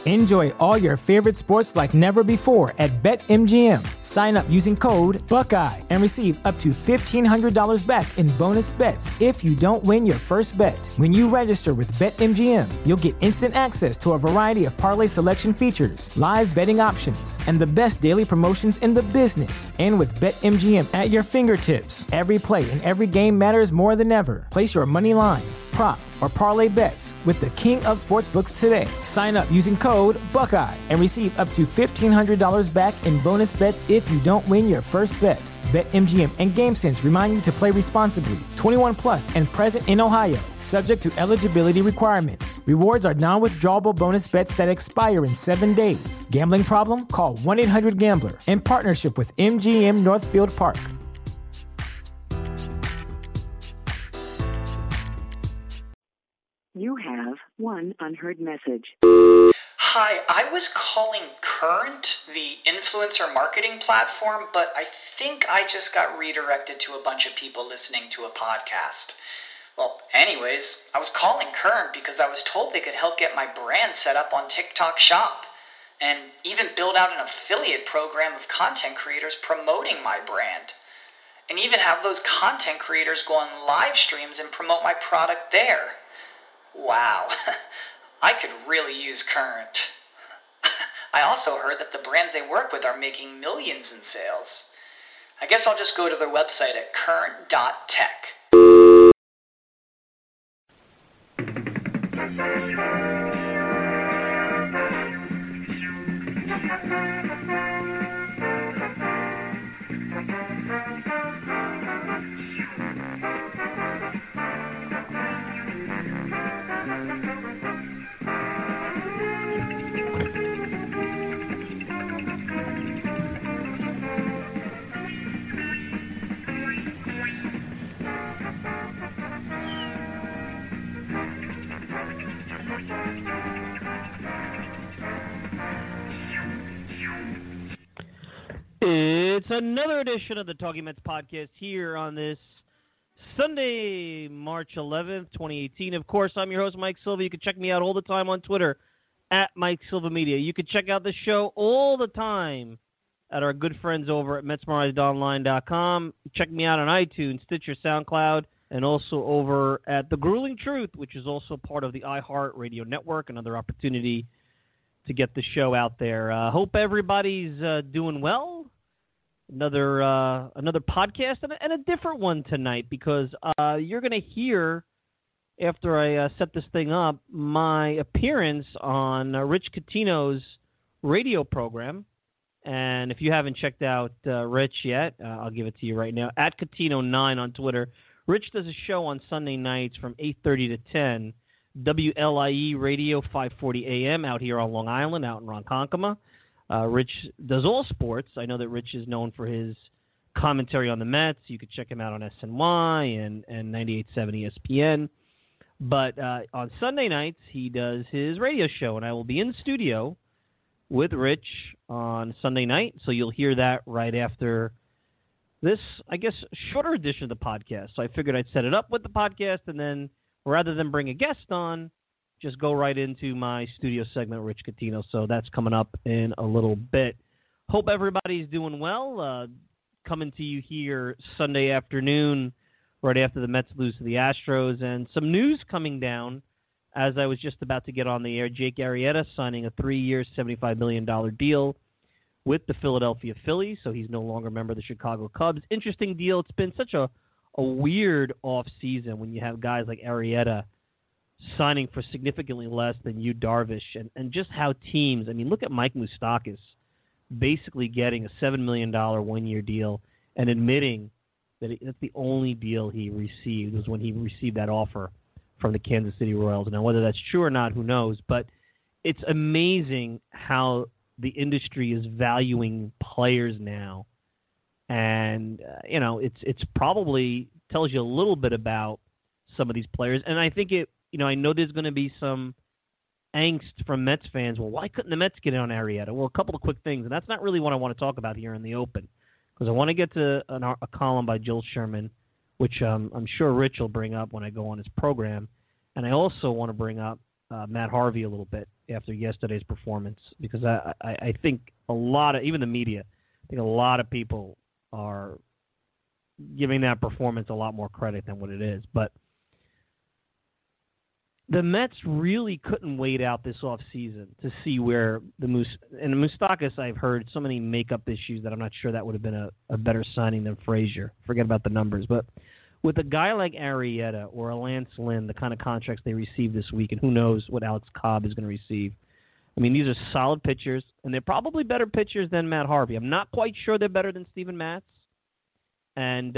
Enjoy all your favorite sports like never before at BetMGM. Sign up using code Buckeye and receive up to $1,500 back in bonus bets if you don't win your first bet. When you register with BetMGM, you'll get instant access to a variety of parlay selection features, live betting options, and the best daily promotions in the business. And with BetMGM at your fingertips, every play and every game matters more than ever. Place your money line, prop, or parlay bets with the king of sportsbooks today. Sign up using code Buckeye and receive up to $1,500 back in bonus bets if you don't win your first bet. BetMGM and GameSense remind you to play responsibly. 21 plus and present in Ohio, subject to eligibility requirements. Rewards are non-withdrawable bonus bets that expire in 7 days. Gambling problem? Call 1-800-GAMBLER. In partnership with MGM Northfield Park. You have one unheard message. Hi, I was calling Current, the influencer marketing platform, but I think I just got redirected to a bunch of people listening to a podcast. Well, anyways, I was calling Current because I was told they could help get my brand set up on TikTok Shop and even build out an affiliate program of content creators promoting my brand. And even have those content creators go on live streams and promote my product there. Wow, I could really use Current. I also heard that the brands they work with are making millions in sales. I guess I'll just go to their website at current.tech. It's another edition of the Talking Mets podcast here on this Sunday, March 11th, 2018. Of course, I'm your host, Mike Silva. You can check me out all the time on Twitter, at Mike Silva Media. You can check out the show all the time at our good friends over at MetsMerizedOnline.com. Check me out on iTunes, Stitcher, SoundCloud, and also over at The Grueling Truth, which is also part of the iHeartRadio network, another opportunity to get the show out there. Hope everybody's doing well. Another podcast and a different one tonight because you're going to hear, after I set this thing up, my appearance on Rich Catino's radio program. And if you haven't checked out Rich yet, I'll give it to you right now. At Catino9 on Twitter. Rich does a show on Sunday nights from 8:30 to 10. WLIE Radio 540 AM out here on Long Island, out in Ronkonkoma. Rich does all sports. I know that Rich is known for his commentary on the Mets. You could check him out on SNY and 98.7 ESPN. But on Sunday nights, he does his radio show, and I will be in studio with Rich on Sunday night. So you'll hear that right after this, I guess, shorter edition of the podcast. So I figured I'd set it up with the podcast, and then rather than bring a guest on, just go right into my studio segment, Rich Catino. So that's coming up in a little bit. Hope everybody's doing well. Coming to you here Sunday afternoon, right after the Mets lose to the Astros. And some news coming down as I was just about to get on the air. Jake Arrieta signing a 3-year, $75 million deal with the Philadelphia Phillies. So he's no longer a member of the Chicago Cubs. Interesting deal. It's been such a weird offseason when you have guys like Arrieta signing for significantly less than Yu Darvish, and just how teams, I mean, look at Mike Moustakas basically getting a $7 million one-year deal and admitting that that's the only deal he received was when he received that offer from the Kansas City Royals. Now, whether that's true or not, who knows, but it's amazing how the industry is valuing players now. And, it's probably tells you a little bit about some of these players. And I think I know there's going to be some angst from Mets fans. Well, why couldn't the Mets get in on Arrieta? Well, a couple of quick things, and that's not really what I want to talk about here in the open, because I want to get to a column by Jill Sherman, which I'm sure Rich will bring up when I go on his program. And I also want to bring up Matt Harvey a little bit after yesterday's performance, because I think a lot of, even the media, I think a lot of people are giving that performance a lot more credit than what it is. But the Mets really couldn't wait out this offseason to see where the Moustakas, I've heard so many makeup issues that I'm not sure that would have been a better signing than Frazier. Forget about the numbers. But with a guy like Arrieta or a Lance Lynn, the kind of contracts they received this week, and who knows what Alex Cobb is going to receive. I mean, these are solid pitchers, and they're probably better pitchers than Matt Harvey. I'm not quite sure they're better than Steven Matz. And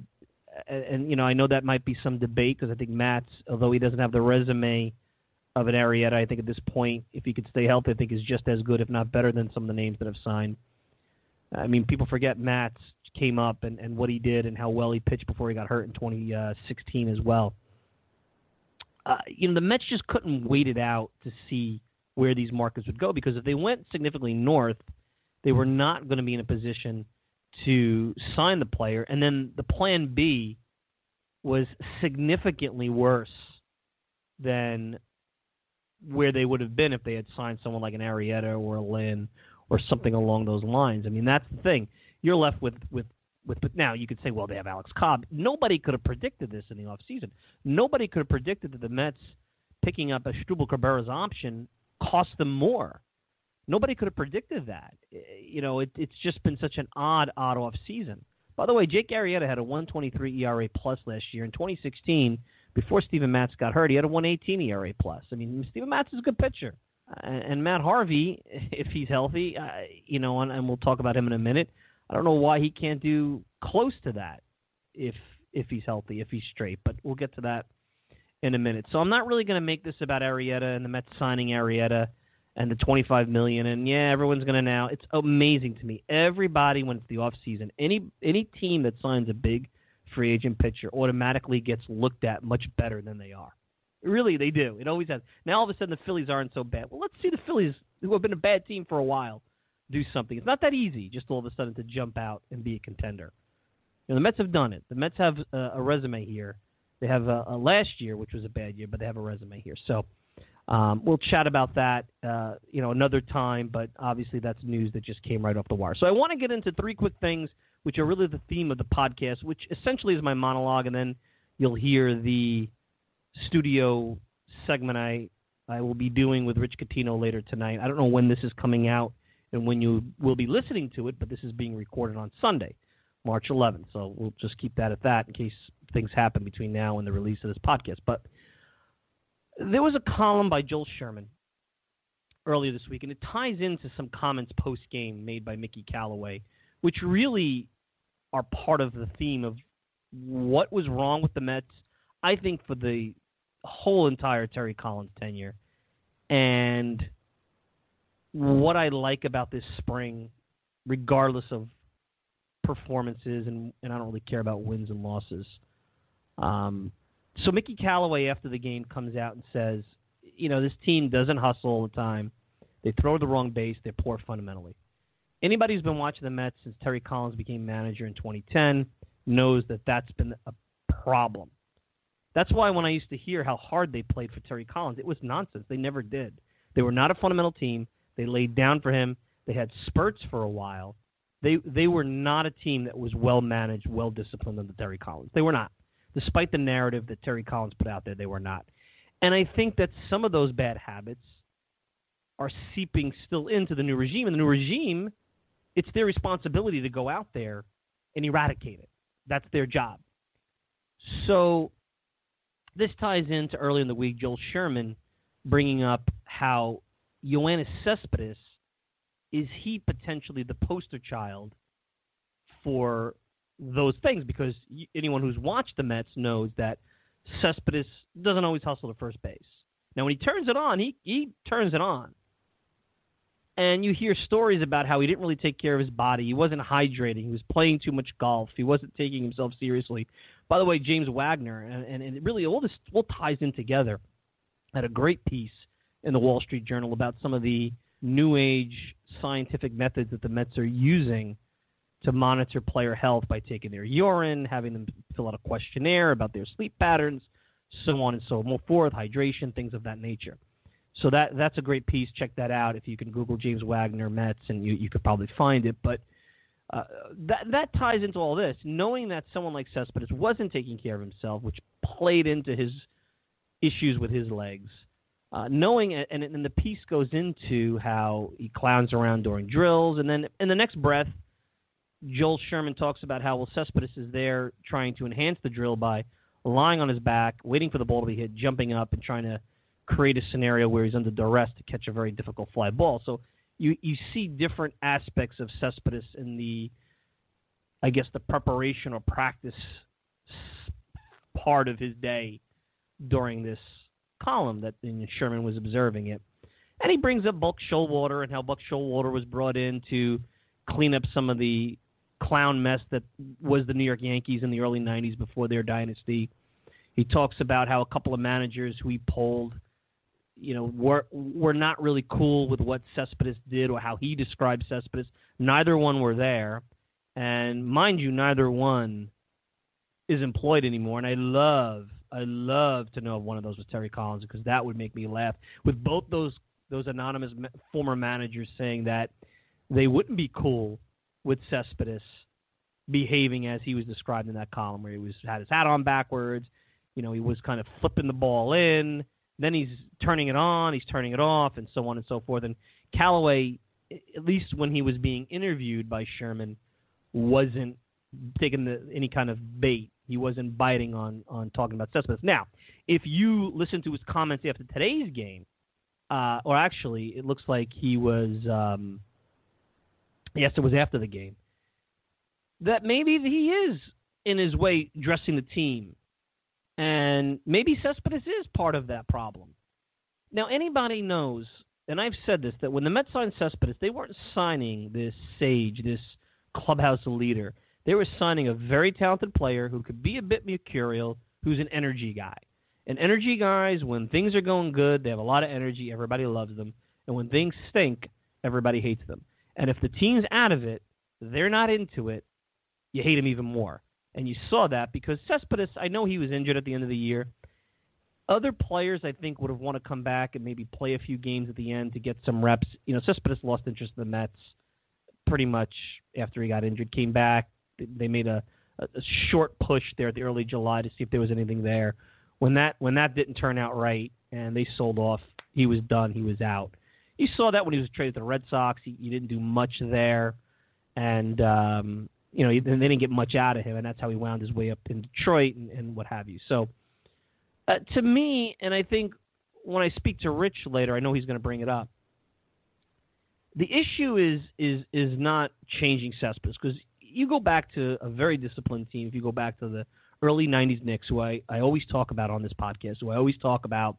you know, I know that might be some debate because I think Matz, although he doesn't have the resume of an Arrieta, I think at this point, if he could stay healthy, I think is just as good, if not better, than some of the names that have signed. I mean, people forget Matz came up and what he did and how well he pitched before he got hurt in 2016 as well. You know, the Mets just couldn't wait it out to see where these markets would go, because if they went significantly north, they were not going to be in a position to sign the player, and then the plan B was significantly worse than where they would have been if they had signed someone like an Arrieta or a Lynn or something along those lines. I mean, that's the thing. You're left with now you could say, well, they have Alex Cobb. Nobody could have predicted this in the offseason. Nobody could have predicted that the Mets picking up Asdrubal Cabrera's option cost them more. Nobody could have predicted that. You know, it's just been such an odd off season. By the way, Jake Arrieta had a 1.23 ERA plus last year. In 2016, before Steven Matz got hurt, he had a 1.18 ERA plus. I mean, Steven Matz is a good pitcher. And Matt Harvey, if he's healthy, you know, and we'll talk about him in a minute, I don't know why he can't do close to that if he's healthy, if he's straight. But we'll get to that in a minute. So I'm not really going to make this about Arrieta and the Mets signing Arrieta and the $25 million, and everyone's going to now. It's amazing to me. Everybody, when it's the offseason, any team that signs a big free agent pitcher automatically gets looked at much better than they are. Really, they do. It always has. Now, all of a sudden, the Phillies aren't so bad. Well, let's see the Phillies, who have been a bad team for a while, do something. It's not that easy just all of a sudden to jump out and be a contender. You know, the Mets have done it. The Mets have a resume here. They have a last year, which was a bad year, but they have a resume here. So we'll chat about that, another time, but obviously that's news that just came right off the wire. So I want to get into three quick things, which are really the theme of the podcast, which essentially is my monologue, and then you'll hear the studio segment I will be doing with Rich Catino later tonight. I don't know when this is coming out and when you will be listening to it, but this is being recorded on Sunday, March 11th. So we'll just keep that at that in case things happen between now and the release of this podcast. But there was a column by Joel Sherman earlier this week, and it ties into some comments post-game made by Mickey Callaway, which really are part of the theme of what was wrong with the Mets, I think, for the whole entire Terry Collins tenure, and what I like about this spring, regardless of performances, and I don't really care about wins and losses. So Mickey Callaway, after the game, comes out and says, this team doesn't hustle all the time. They throw the wrong base. They're poor fundamentally. Anybody who's been watching the Mets since Terry Collins became manager in 2010 knows that that's been a problem. That's why when I used to hear how hard they played for Terry Collins, it was nonsense. They never did. They were not a fundamental team. They laid down for him. They had spurts for a while. They were not a team that was well-managed, well-disciplined under Terry Collins. They were not. Despite the narrative that Terry Collins put out there, they were not. And I think that some of those bad habits are seeping still into the new regime. And the new regime, it's their responsibility to go out there and eradicate it. That's their job. So this ties into early in the week, Joel Sherman bringing up how Yoenis Cespedes, is he potentially the poster child for those things? Because anyone who's watched the Mets knows that Cespedes doesn't always hustle to first base. Now, when he turns it on, he turns it on. And you hear stories about how he didn't really take care of his body. He wasn't hydrating. He was playing too much golf. He wasn't taking himself seriously. By the way, James Wagner, and it really all this all ties in together, had a great piece in the Wall Street Journal about some of the new age scientific methods that the Mets are using to monitor player health by taking their urine, having them fill out a questionnaire about their sleep patterns, so on and so forth, hydration, things of that nature. So that's a great piece. Check that out. If you can Google James Wagner Mets, and you could probably find it. But that ties into all this. Knowing that someone like Cespedes wasn't taking care of himself, which played into his issues with his legs. Knowing, and the piece goes into how he clowns around during drills, and then in the next breath, Joel Sherman talks about how, Cespedes is there trying to enhance the drill by lying on his back, waiting for the ball to be hit, jumping up, and trying to create a scenario where he's under duress to catch a very difficult fly ball. So you see different aspects of Cespedes in the preparation or practice part of his day during this column that Sherman was observing it. And he brings up Buck Showalter and how Buck Showalter was brought in to clean up some of the clown mess that was the New York Yankees in the early 90s before their dynasty. He talks about how a couple of managers who he polled, were not really cool with what Cespedes did or how he described Cespedes. Neither one were there. And mind you, neither one is employed anymore. And I love to know if one of those was Terry Collins, because that would make me laugh. With both those anonymous former managers saying that they wouldn't be cool with Cespedes behaving as he was described in that column, where he had his hat on backwards. He was kind of flipping the ball in. Then he's turning it on, he's turning it off, and so on and so forth. And Callaway, at least when he was being interviewed by Sherman, wasn't taking any kind of bait. He wasn't biting on talking about Cespedes. Now, if you listen to his comments after today's game, or actually, it looks like he was, yes, it was after the game, that maybe he is, in his way, dressing the team. And maybe Cespedes is part of that problem. Now, anybody knows, and I've said this, that when the Mets signed Cespedes, they weren't signing this sage, this clubhouse leader. They were signing a very talented player who could be a bit mercurial, who's an energy guy. And energy guys, when things are going good, they have a lot of energy, everybody loves them. And when things stink, everybody hates them. And if the team's out of it, they're not into it, you hate them even more. And you saw that because Cespedes, I know he was injured at the end of the year. Other players, I think, would have wanted to come back and maybe play a few games at the end to get some reps. Cespedes lost interest in the Mets pretty much after he got injured, came back. They made a short push there at the early July to see if there was anything there. When that didn't turn out right and they sold off, he was done. He was out. You saw that when he was traded to the Red Sox. He didn't do much there. And, they didn't get much out of him, and that's how he wound his way up in Detroit and what have you. So, to me, and I think when I speak to Rich later, I know he's going to bring it up. The issue is not changing Cespedes, because you go back to a very disciplined team. If you go back to the early 90s Knicks, who I always talk about on this podcast, who I always talk about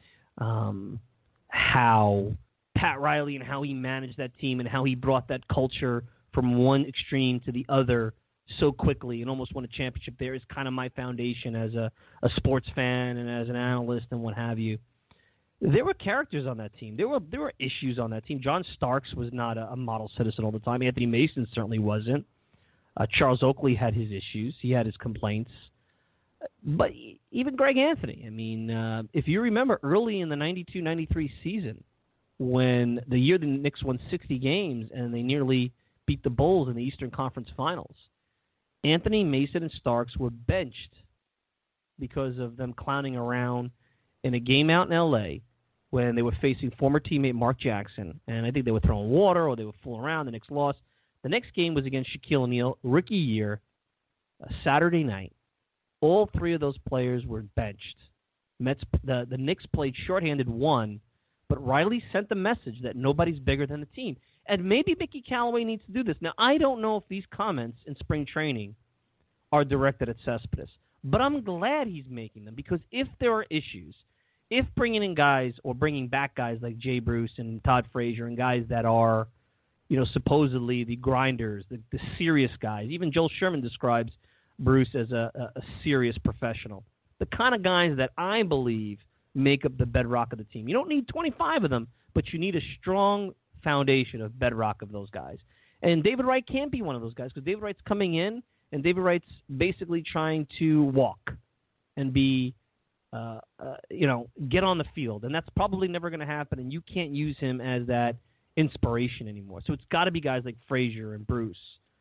how Pat Riley and how he managed that team and how he brought that culture from one extreme to the other so quickly and almost won a championship there, is kind of my foundation as a sports fan and as an analyst and what have you. There were characters on that team. There were issues on that team. John Starks was not a model citizen all the time. Anthony Mason certainly wasn't. Charles Oakley had his issues. He had his complaints. But even Greg Anthony, if you remember early in the 92-93 season, when the year the Knicks won 60 games and they nearly beat the Bulls in the Eastern Conference Finals, Anthony, Mason, and Starks were benched because of them clowning around in a game out in L.A. when they were facing former teammate Mark Jackson. And I think they were throwing water or they were fooling around. The Knicks lost. The next game was against Shaquille O'Neal, rookie year, a Saturday night. All three of those players were benched. The Knicks played shorthanded one, but Riley sent the message that nobody's bigger than the team. And maybe Mickey Callaway needs to do this. Now, I don't know if these comments in spring training are directed at Cespedes, but I'm glad he's making them, because if there are issues, if bringing in guys or bringing back guys like Jay Bruce and Todd Frazier and guys that are, supposedly the grinders, the serious guys, even Joel Sherman describes Bruce as a serious professional, the kind of guys that I believe make up the bedrock of the team. You don't need 25 of them, but you need a strong foundation of bedrock of those guys. And David Wright can't be one of those guys, because David Wright's coming in, and David Wright's basically trying to walk and be get on the field. And that's probably never going to happen, and you can't use him as that inspiration anymore. So it's got to be guys like Frazier and Bruce.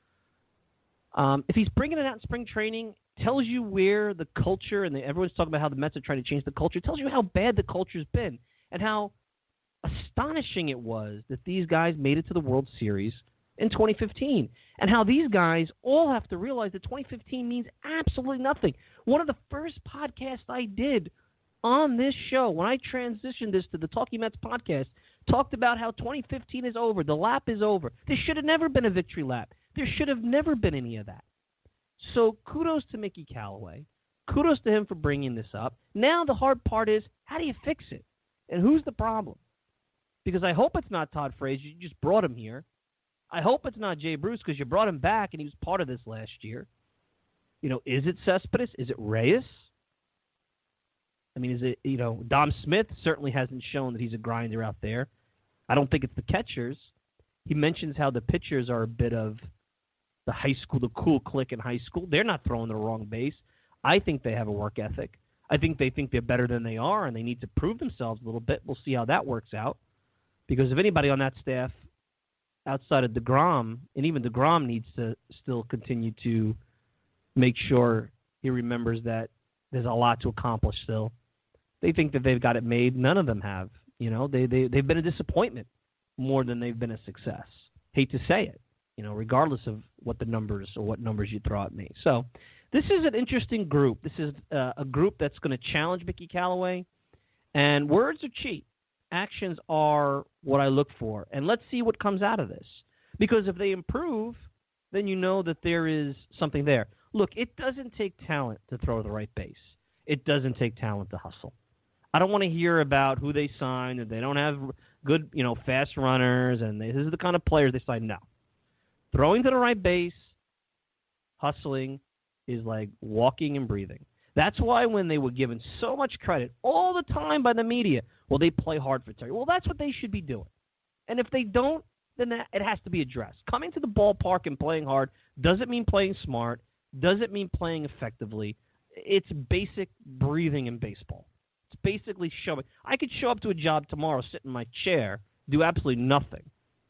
If he's bringing it out in spring training, tells you where the culture, and everyone's talking about how the Mets are trying to change the culture, it tells you how bad the culture's been and how astonishing it was that these guys made it to the World Series in 2015, and how these guys all have to realize that 2015 means absolutely nothing. One of the first podcasts I did on this show, when I transitioned this to the Talking Mets podcast, talked about how 2015 is over. The lap is over. There should have never been a victory lap. There should have never been any of that. So kudos to Mickey Callaway. Kudos to him for bringing this up. Now the hard part is, how do you fix it? And who's the problem? Because I hope it's not Todd Frazier. You just brought him here. I hope it's not Jay Bruce, because you brought him back and he was part of this last year. Is it Cespedes? Is it Reyes? I mean, is it, Dom Smith certainly hasn't shown that he's a grinder out there. I don't think it's the catchers. He mentions how the pitchers are a bit of the high school, the cool clique in high school. They're not throwing the wrong base. I think they have a work ethic. I think they think they're better than they are, and they need to prove themselves a little bit. We'll see how that works out. Because if anybody on that staff outside of DeGrom, and even DeGrom needs to still continue to make sure he remembers that there's a lot to accomplish still. They think that they've got it made. None of them have. They've been a disappointment more than they've been a success. Hate to say it, regardless of what numbers you throw at me. So this is an interesting group. This is a group that's going to challenge Mickey Callaway. And words are cheap. Actions are what I look for. And let's see what comes out of this. Because if they improve, then you know that there is something there. Look, it doesn't take talent to throw the right base. It doesn't take talent to hustle. I don't want to hear about who they signed, and they don't have good, fast runners, and this is the kind of players they sign. No. Throwing to the right base, hustling, is like walking and breathing. That's why when they were given so much credit all the time by the media, well, they play hard for Terry. Well, that's what they should be doing. And if they don't, then it has to be addressed. Coming to the ballpark and playing hard doesn't mean playing smart, doesn't mean playing effectively. It's basic breathing in baseball. It's basically showing. I could show up to a job tomorrow, sit in my chair, do absolutely nothing.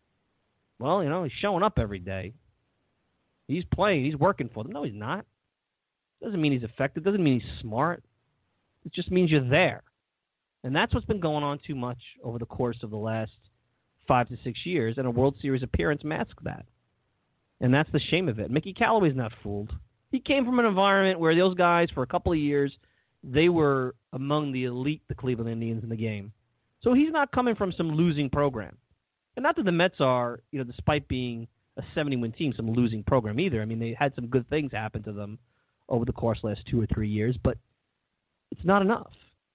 Well, he's showing up every day. He's playing. He's working for them. No, he's not. Doesn't mean he's effective. Doesn't mean he's smart. It just means you're there. And that's what's been going on too much over the course of the last 5 to 6 years, and a World Series appearance masked that. And that's the shame of it. Mickey Callaway's not fooled. He came from an environment where those guys, for a couple of years, they were among the elite, the Cleveland Indians, in the game. So he's not coming from some losing program. And not that the Mets are, despite being a 70-win team, some losing program either. I mean, they had some good things happen to them over the course of the last 2 or 3 years, but it's not enough.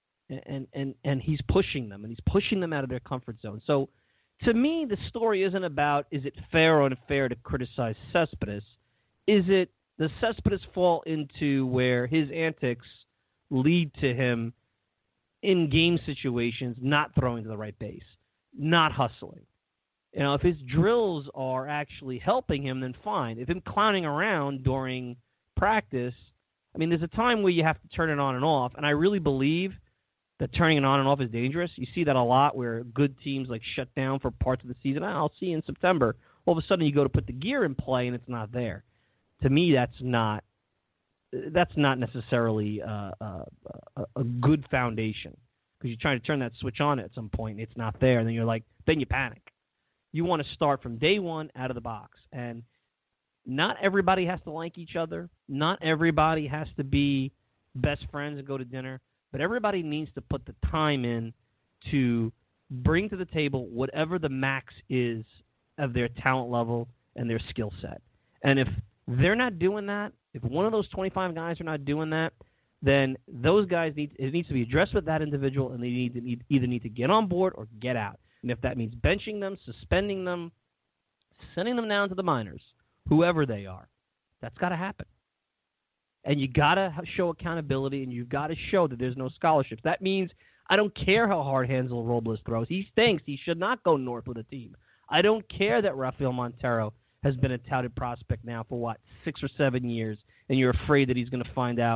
And he's pushing them, and he's pushing them out of their comfort zone. So to me, the story isn't about, is it fair or unfair to criticize Cespedes? Does Cespedes fall into where his antics lead to him in game situations not throwing to the right base, not hustling? If his drills are actually helping him, then fine. If him clowning around during practice, I mean, there's a time where you have to turn it on and off, and I really believe that turning it on and off is dangerous. You see that a lot where good teams shut down for parts of the season. I'll see in September. All of a sudden you go to put the gear in play and it's not there. To me, that's not necessarily a good foundation, because you're trying to turn that switch on at some point and it's not there, and then you panic. You want to start from day one out of the box, and not everybody has to like each other. Not everybody has to be best friends and go to dinner. But everybody needs to put the time in to bring to the table whatever the max is of their talent level and their skill set. And if they're not doing that, if one of those 25 guys are not doing that, then those guys it needs to be addressed with that individual, and they either need to get on board or get out. And if that means benching them, suspending them, sending them down to the minors, whoever they are, that's got to happen. And you got to show accountability, and you've got to show that there's no scholarships. That means I don't care how hard Hansel Robles throws. He stinks. He should not go north with a team. I don't care that Rafael Montero has been a touted prospect now for, 6 or 7 years, and you're afraid that he's going to find out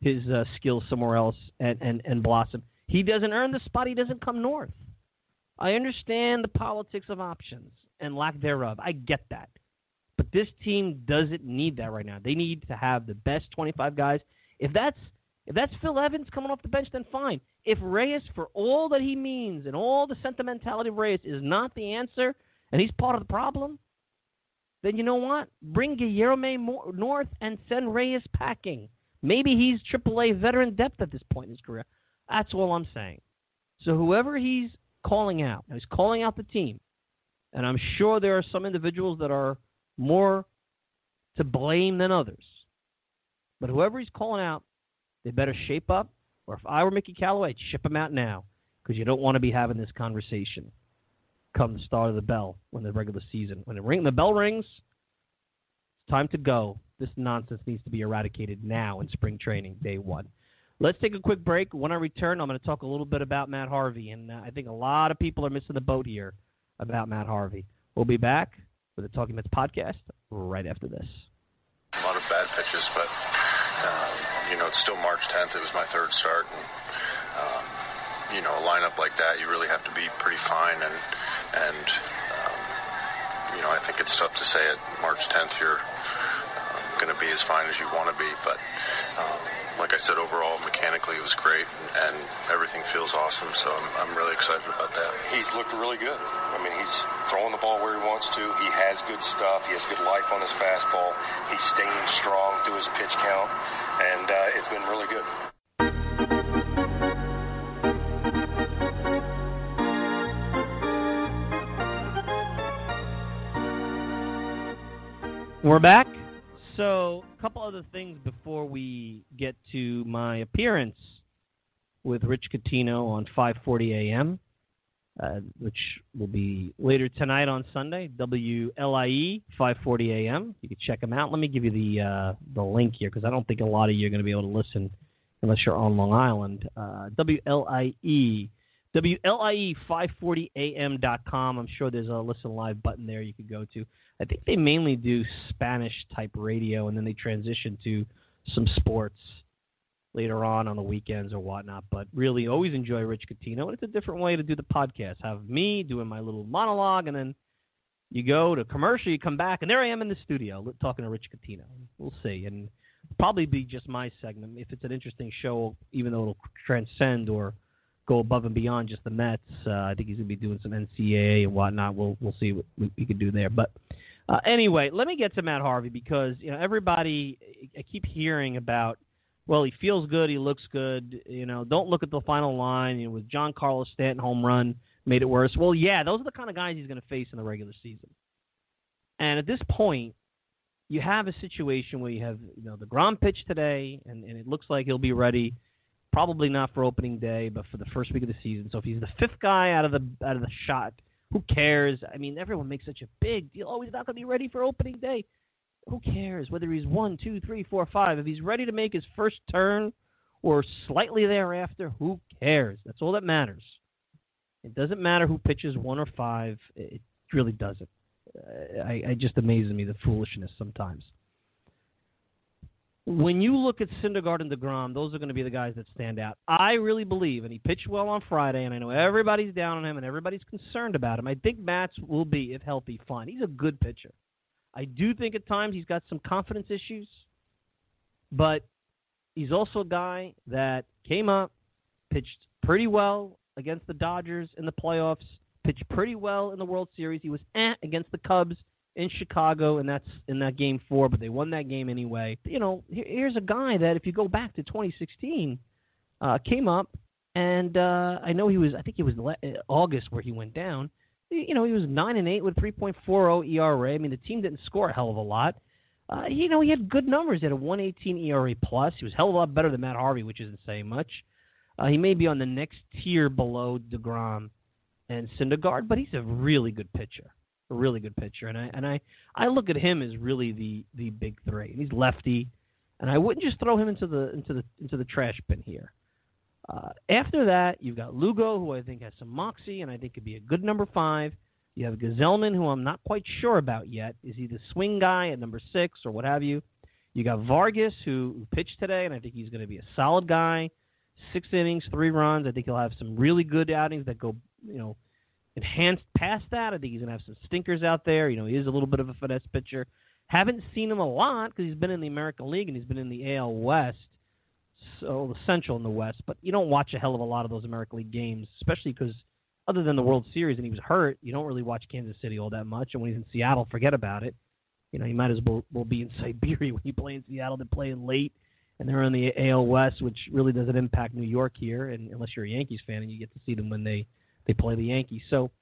his skills somewhere else and blossom. He doesn't earn the spot. He doesn't come north. I understand the politics of options and lack thereof. I get that. But this team doesn't need that right now. They need to have the best 25 guys. If that's Phil Evans coming off the bench, then fine. If Reyes, for all that he means and all the sentimentality of Reyes, is not the answer and he's part of the problem, then you know what? Bring Guillermo north and send Reyes packing. Maybe he's AAA veteran depth at this point in his career. That's all I'm saying. So whoever he's calling out, he's calling out the team, and I'm sure there are some individuals that are more to blame than others. But whoever he's calling out, they better shape up, or if I were Mickey Callaway, I'd ship him out now, because you don't want to be having this conversation come the start of the bell when the regular season. When the bell rings, it's time to go. This nonsense needs to be eradicated now in spring training, day one. Let's take a quick break. When I return, I'm going to talk a little bit about Matt Harvey, and I think a lot of people are missing the boat here about Matt Harvey. We'll be back with the Talking Mets podcast right after this. A lot of bad pitches, but, it's still March 10th. It was my third start. And, a lineup like that, you really have to be pretty fine. And I think it's tough to say at March 10th you're going to be as fine as you want to be. But like I said, overall, mechanically it was great, and everything feels awesome. So I'm really excited about that. He's looked really good. I mean, he's throwing the ball where he wants to. He has good stuff. He has good life on his fastball. He's staying strong through his pitch count, and it's been really good. We're back. So, a couple other things before we get to my appearance with Rich Catino on 5:40 a.m., which will be later tonight on Sunday, WLIE, 5:40 a.m. You can check them out. Let me give you the link here, because I don't think a lot of you are going to be able to listen unless you're on Long Island. WLIE 540am.com. I'm sure there's a listen live button there you could go to. I think they mainly do Spanish-type radio, and then they transition to some sports later on the weekends or whatnot. But really, always enjoy Rich Catino, and it's a different way to do the podcast. Have me doing my little monologue, and then you go to commercial, you come back, and there I am in the studio talking to Rich Catino. We'll see, and probably be just my segment. If it's an interesting show, even though it'll transcend or go above and beyond just the Mets, I think he's going to be doing some NCAA and whatnot. We'll see what we can do there. But anyway, let me get to Matt Harvey, because everybody, I keep hearing about, well, he feels good, he looks good, don't look at the final line, with John Carlos Stanton home run made it worse. Well, yeah, those are the kind of guys he's going to face in the regular season. And at this point, you have a situation where you have, the Grom pitch today, and it looks like he'll be ready, probably not for opening day, but for the first week of the season. So if he's the fifth guy out of the shot, who cares? I mean, everyone makes such a big deal. Oh, he's not going to be ready for opening day. Who cares whether he's 1, 2, 3, 4, 5? If he's ready to make his first turn or slightly thereafter, who cares? That's all that matters. It doesn't matter who pitches 1 or 5. It really doesn't. It just amazes me, the foolishness sometimes. When you look at Syndergaard and DeGrom, those are going to be the guys that stand out. I really believe, and he pitched well on Friday, and I know everybody's down on him and everybody's concerned about him. I think Matt's will be, if healthy, fine. He's a good pitcher. I do think at times he's got some confidence issues, but he's also a guy that came up, pitched pretty well against the Dodgers in the playoffs, pitched pretty well in the World Series. He was against the Cubs in Chicago, and that's in that Game 4, but they won that game anyway. Here's a guy that, if you go back to 2016, came up, and I know I think it was August where he went down. He was 9-8 with 3.40 ERA. I mean, the team didn't score a hell of a lot. He had good numbers. He had a 1.18 ERA plus. He was a hell of a lot better than Matt Harvey, which isn't saying much. He may be on the next tier below DeGrom and Syndergaard, but he's a really good pitcher. A really good pitcher, and I look at him as really the big three. He's lefty, and I wouldn't just throw him into the trash bin here. After that, you've got Lugo, who I think has some moxie, and I think could be a good number 5. You have Gazelman, who I'm not quite sure about yet. Is he the swing guy at number 6 or what have you? You got Vargas, who pitched today, and I think he's going to be a solid guy. 6 innings, 3 runs. I think he'll have some really good outings that go, enhanced past that. I think he's going to have some stinkers out there. He is a little bit of a finesse pitcher. Haven't seen him a lot because he's been in the American League and he's been in the AL West, so the Central in the West. But you don't watch a hell of a lot of those American League games, especially because other than the World Series and he was hurt, you don't really watch Kansas City all that much. And when he's in Seattle, forget about it. You might as well be in Siberia when you play in Seattle than play in late. And they're in the AL West, which really doesn't impact New York here, and unless you're a Yankees fan and you get to see them when they play the Yankees. So,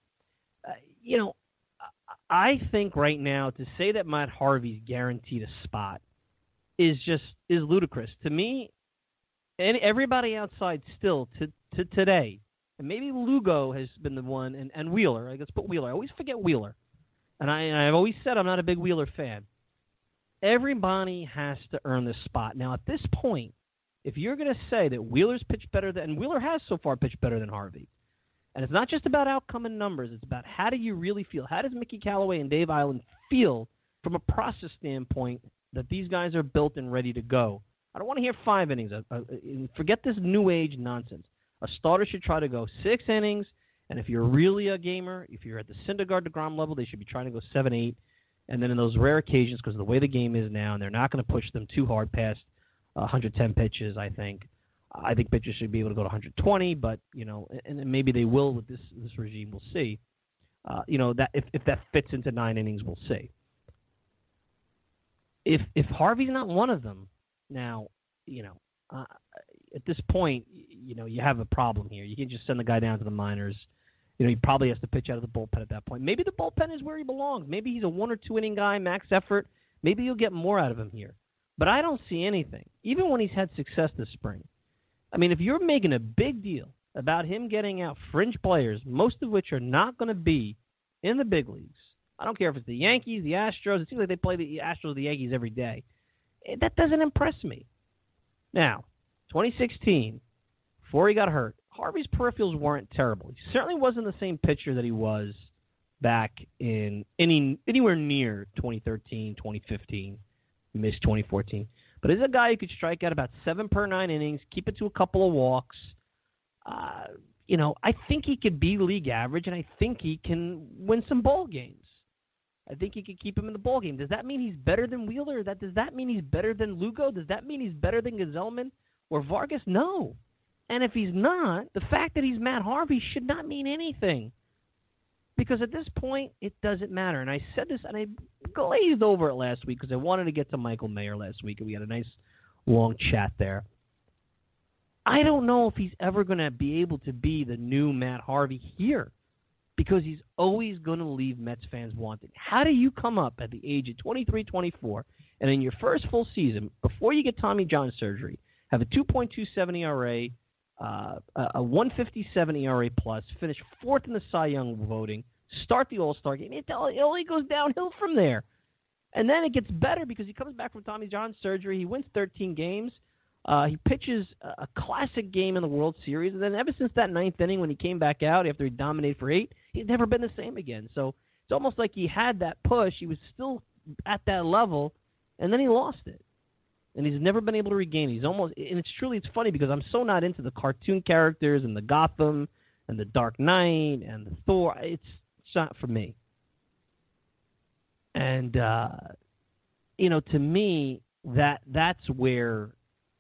I think right now to say that Matt Harvey's guaranteed a spot is ludicrous. To me, and everybody outside still to today, and maybe Lugo has been the one, and Wheeler. I guess put Wheeler. I always forget Wheeler. And I've always said I'm not a big Wheeler fan. Everybody has to earn this spot. Now, at this point, if you're going to say that Wheeler's pitched better than, and Wheeler has so far pitched better than Harvey, and it's not just about outcome and numbers, it's about how do you really feel? How does Mickey Callaway and Dave Island feel from a process standpoint that these guys are built and ready to go? I don't want to hear 5 innings. Forget this new age nonsense. A starter should try to go 6 innings, and if you're really a gamer, if you're at the Syndergaard DeGrom level, they should be trying to go 7, 8. And then in those rare occasions, because of the way the game is now, and they're not going to push them too hard past 110 pitches, I think pitchers should be able to go to 120, but, and maybe they will with this regime. We'll see. That if that fits into 9 innings, we'll see. If Harvey's not one of them, now, at this point, you have a problem here. You can't just send the guy down to the minors. He probably has to pitch out of the bullpen at that point. Maybe the bullpen is where he belongs. Maybe he's a 1 or 2 inning guy, max effort. Maybe you'll get more out of him here. But I don't see anything, even when he's had success this spring. I mean, if you're making a big deal about him getting out fringe players, most of which are not going to be in the big leagues, I don't care if it's the Yankees, the Astros. It seems like they play the Astros or the Yankees every day. That doesn't impress me. Now, 2016, before he got hurt, Harvey's peripherals weren't terrible. He certainly wasn't the same pitcher that he was back in anywhere near 2013, 2015. He missed 2014. But he's a guy who could strike out about 7 per 9 innings, keep it to a couple of walks. I think he could be league average, and I think he can win some ball games. I think he could keep him in the ball game. Does that mean he's better than Wheeler? Does that mean he's better than Lugo? Does that mean he's better than Gazelman or Vargas? No. And if he's not, the fact that he's Matt Harvey should not mean anything. Because at this point, it doesn't matter. And I said this, and I glazed over it last week because I wanted to get to Michael Mayer last week, and we had a nice long chat there. I don't know if he's ever going to be able to be the new Matt Harvey here because he's always going to leave Mets fans wanting. How do you come up at the age of 23, 24, and in your first full season, before you get Tommy John surgery, have a 2.27 ERA, a 157 ERA plus, finish 4th in the Cy Young voting, start the All-Star game. It only goes downhill from there. And then it gets better because he comes back from Tommy John surgery. He wins 13 games. He pitches a classic game in the World Series. And then ever since that 9th inning when he came back out after he dominated for 8, he's never been the same again. So it's almost like he had that push. He was still at that level, and then he lost it. And he's never been able to regain it. It's funny because I'm so not into the cartoon characters and the Gotham and the Dark Knight and the Thor. It's not for me. And, to me, that's where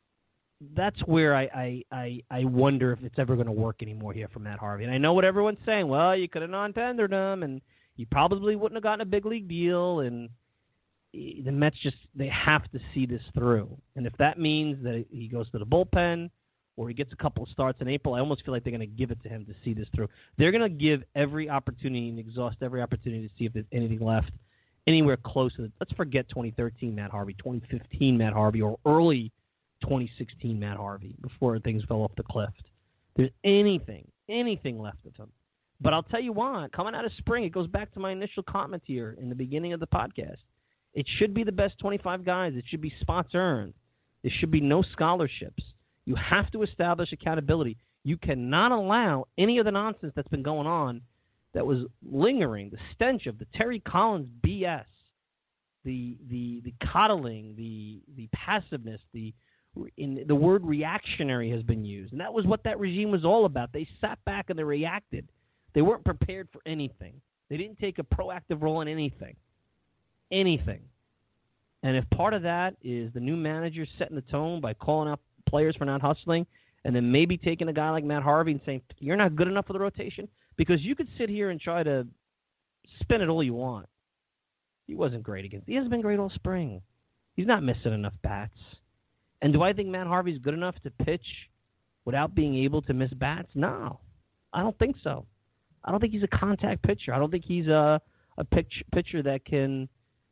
I wonder if it's ever going to work anymore here for Matt Harvey. And I know what everyone's saying. Well, you could have non-tendered him, and you probably wouldn't have gotten a big league deal, and the Mets they have to see this through. And if that means that he goes to the bullpen or he gets a couple of starts in April, I almost feel like they're going to give it to him to see this through. They're going to give every opportunity and exhaust every opportunity to see if there's anything left anywhere close to it. Let's forget 2013 Matt Harvey, 2015 Matt Harvey, or early 2016 Matt Harvey before things fell off the cliff. There's anything left of him. But I'll tell you what, coming out of spring, it goes back to my initial comment here in the beginning of the podcast. It should be the best 25 guys. It should be spots earned. There should be no scholarships. You have to establish accountability. You cannot allow any of the nonsense that's been going on that was lingering, the stench of the Terry Collins BS. the coddling, the passiveness, the word reactionary has been used. And that was what that regime was all about. They sat back and they reacted. They weren't prepared for anything. They didn't take a proactive role in anything. Anything. And if part of that is the new manager setting the tone by calling out players for not hustling, and then maybe taking a guy like Matt Harvey and saying, you're not good enough for the rotation, because you could sit here and try to spin it all you want. He wasn't great against. He hasn't been great all spring. He's not missing enough bats. And do I think Matt Harvey's good enough to pitch without being able to miss bats? No, I don't think so. I don't think he's a contact pitcher. I don't think he's a pitcher that can,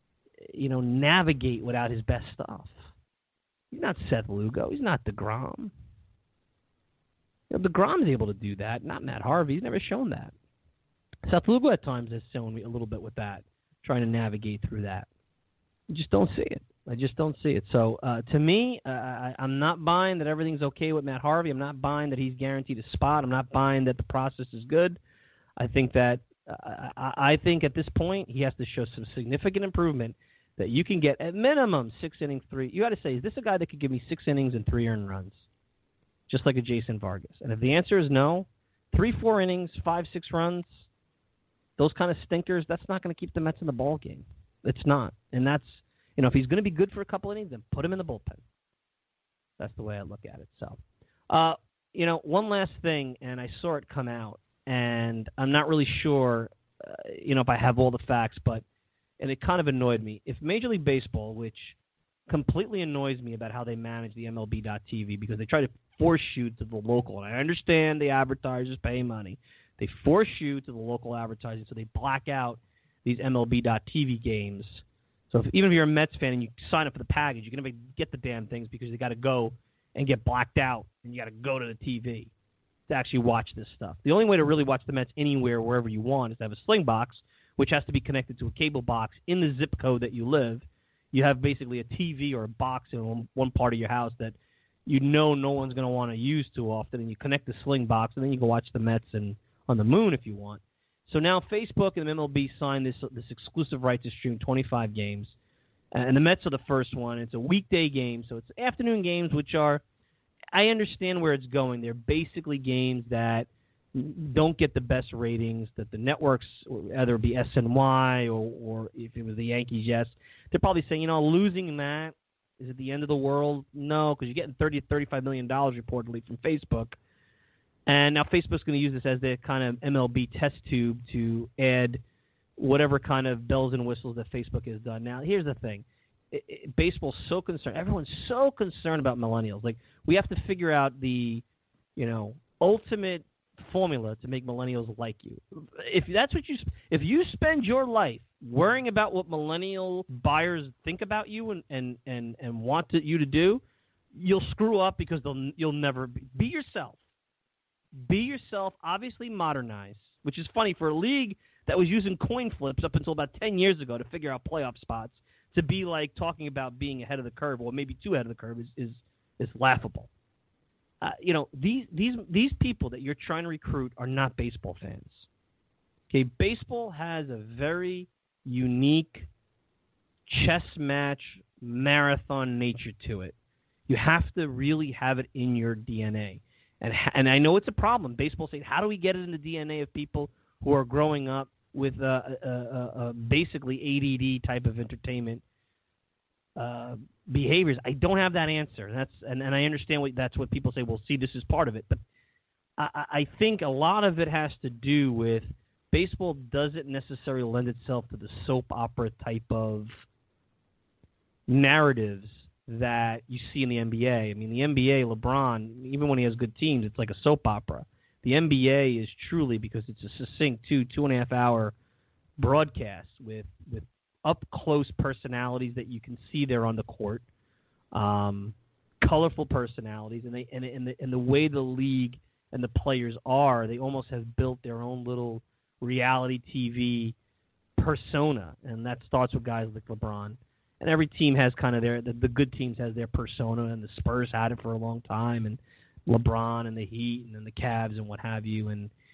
navigate without his best stuff. He's not Seth Lugo. He's not DeGrom. DeGrom's able to do that, not Matt Harvey. He's never shown that. Seth Lugo at times has shown me a little bit with that, trying to navigate through that. I just don't see it. So to me, I'm not buying that everything's okay with Matt Harvey. I'm not buying that he's guaranteed a spot. I'm not buying that the process is good. I think that I think at this point he has to show some significant improvement that you can get at minimum 6 innings, 3. You got to say, is this a guy that could give me 6 innings and 3 earned runs, just like a Jason Vargas? And if the answer is no, 3-4 innings, 5-6 runs, those kind of stinkers, that's not going to keep the Mets in the ball game. It's not. And that's, if he's going to be good for a couple innings, then put him in the bullpen. That's the way I look at it. So, one last thing, and I saw it come out, and I'm not really sure, if I have all the facts, and it kind of annoyed me. If Major League Baseball, which completely annoys me about how they manage the MLB.TV, because they try to force you to the local, and I understand the advertisers pay money. They force you to the local advertising, so they black out these MLB.TV games. So even if you're a Mets fan and you sign up for the package, you can never get the damn things because you got to go and get blacked out, and you got to go to the TV to actually watch this stuff. The only way to really watch the Mets anywhere, wherever you want, is to have a Sling box, which has to be connected to a cable box in the zip code that you live. You have basically a TV or a box in one part of your house that no one's going to want to use too often, and you connect the Sling box, and then you can watch the Mets and on the moon if you want. So now Facebook and MLB signed this exclusive right to stream 25 games, and the Mets are the first one. It's a weekday game, so it's afternoon games, which are, I understand where it's going. They're basically games that don't get the best ratings, that the networks, whether it be SNY or if it was the Yankees, yes, they're probably saying, losing that, is it the end of the world? No, because you're getting $30 to $35 million reportedly from Facebook. And now Facebook's going to use this as their kind of MLB test tube to add whatever kind of bells and whistles that Facebook has done. Now, here's the thing. Baseball's so concerned. Everyone's so concerned about millennials. Like, we have to figure out the, ultimate formula to make millennials like you. If you spend your life worrying about what millennial buyers think about you and want you to do, you'll screw up because you'll never be yourself. Be yourself, obviously modernize, which is funny for a league that was using coin flips up until about 10 years ago to figure out playoff spots. To be like talking about being ahead of the curve, or maybe too ahead of the curve, is laughable. These people that you're trying to recruit are not baseball fans. Okay, baseball has a very unique chess match marathon nature to it. You have to really have it in your DNA. And I know it's a problem. Baseball saying, how do we get it in the DNA of people who are growing up with basically ADD type of entertainment behaviors? I don't have that answer. And I understand that's what people say. Well, see, this is part of it. But I think a lot of it has to do with baseball doesn't necessarily lend itself to the soap opera type of narratives that you see in the NBA. I mean, the NBA, LeBron, even when he has good teams, it's like a soap opera. The NBA is truly, because it's a succinct 2.5 hour broadcast with up-close personalities that you can see there on the court, colorful personalities, and the way the league and the players are, they almost have built their own little reality TV persona, and that starts with guys like LeBron. And every team has kind of the good teams has their persona, and the Spurs had it for a long time, and LeBron and the Heat and then the Cavs and what have you. And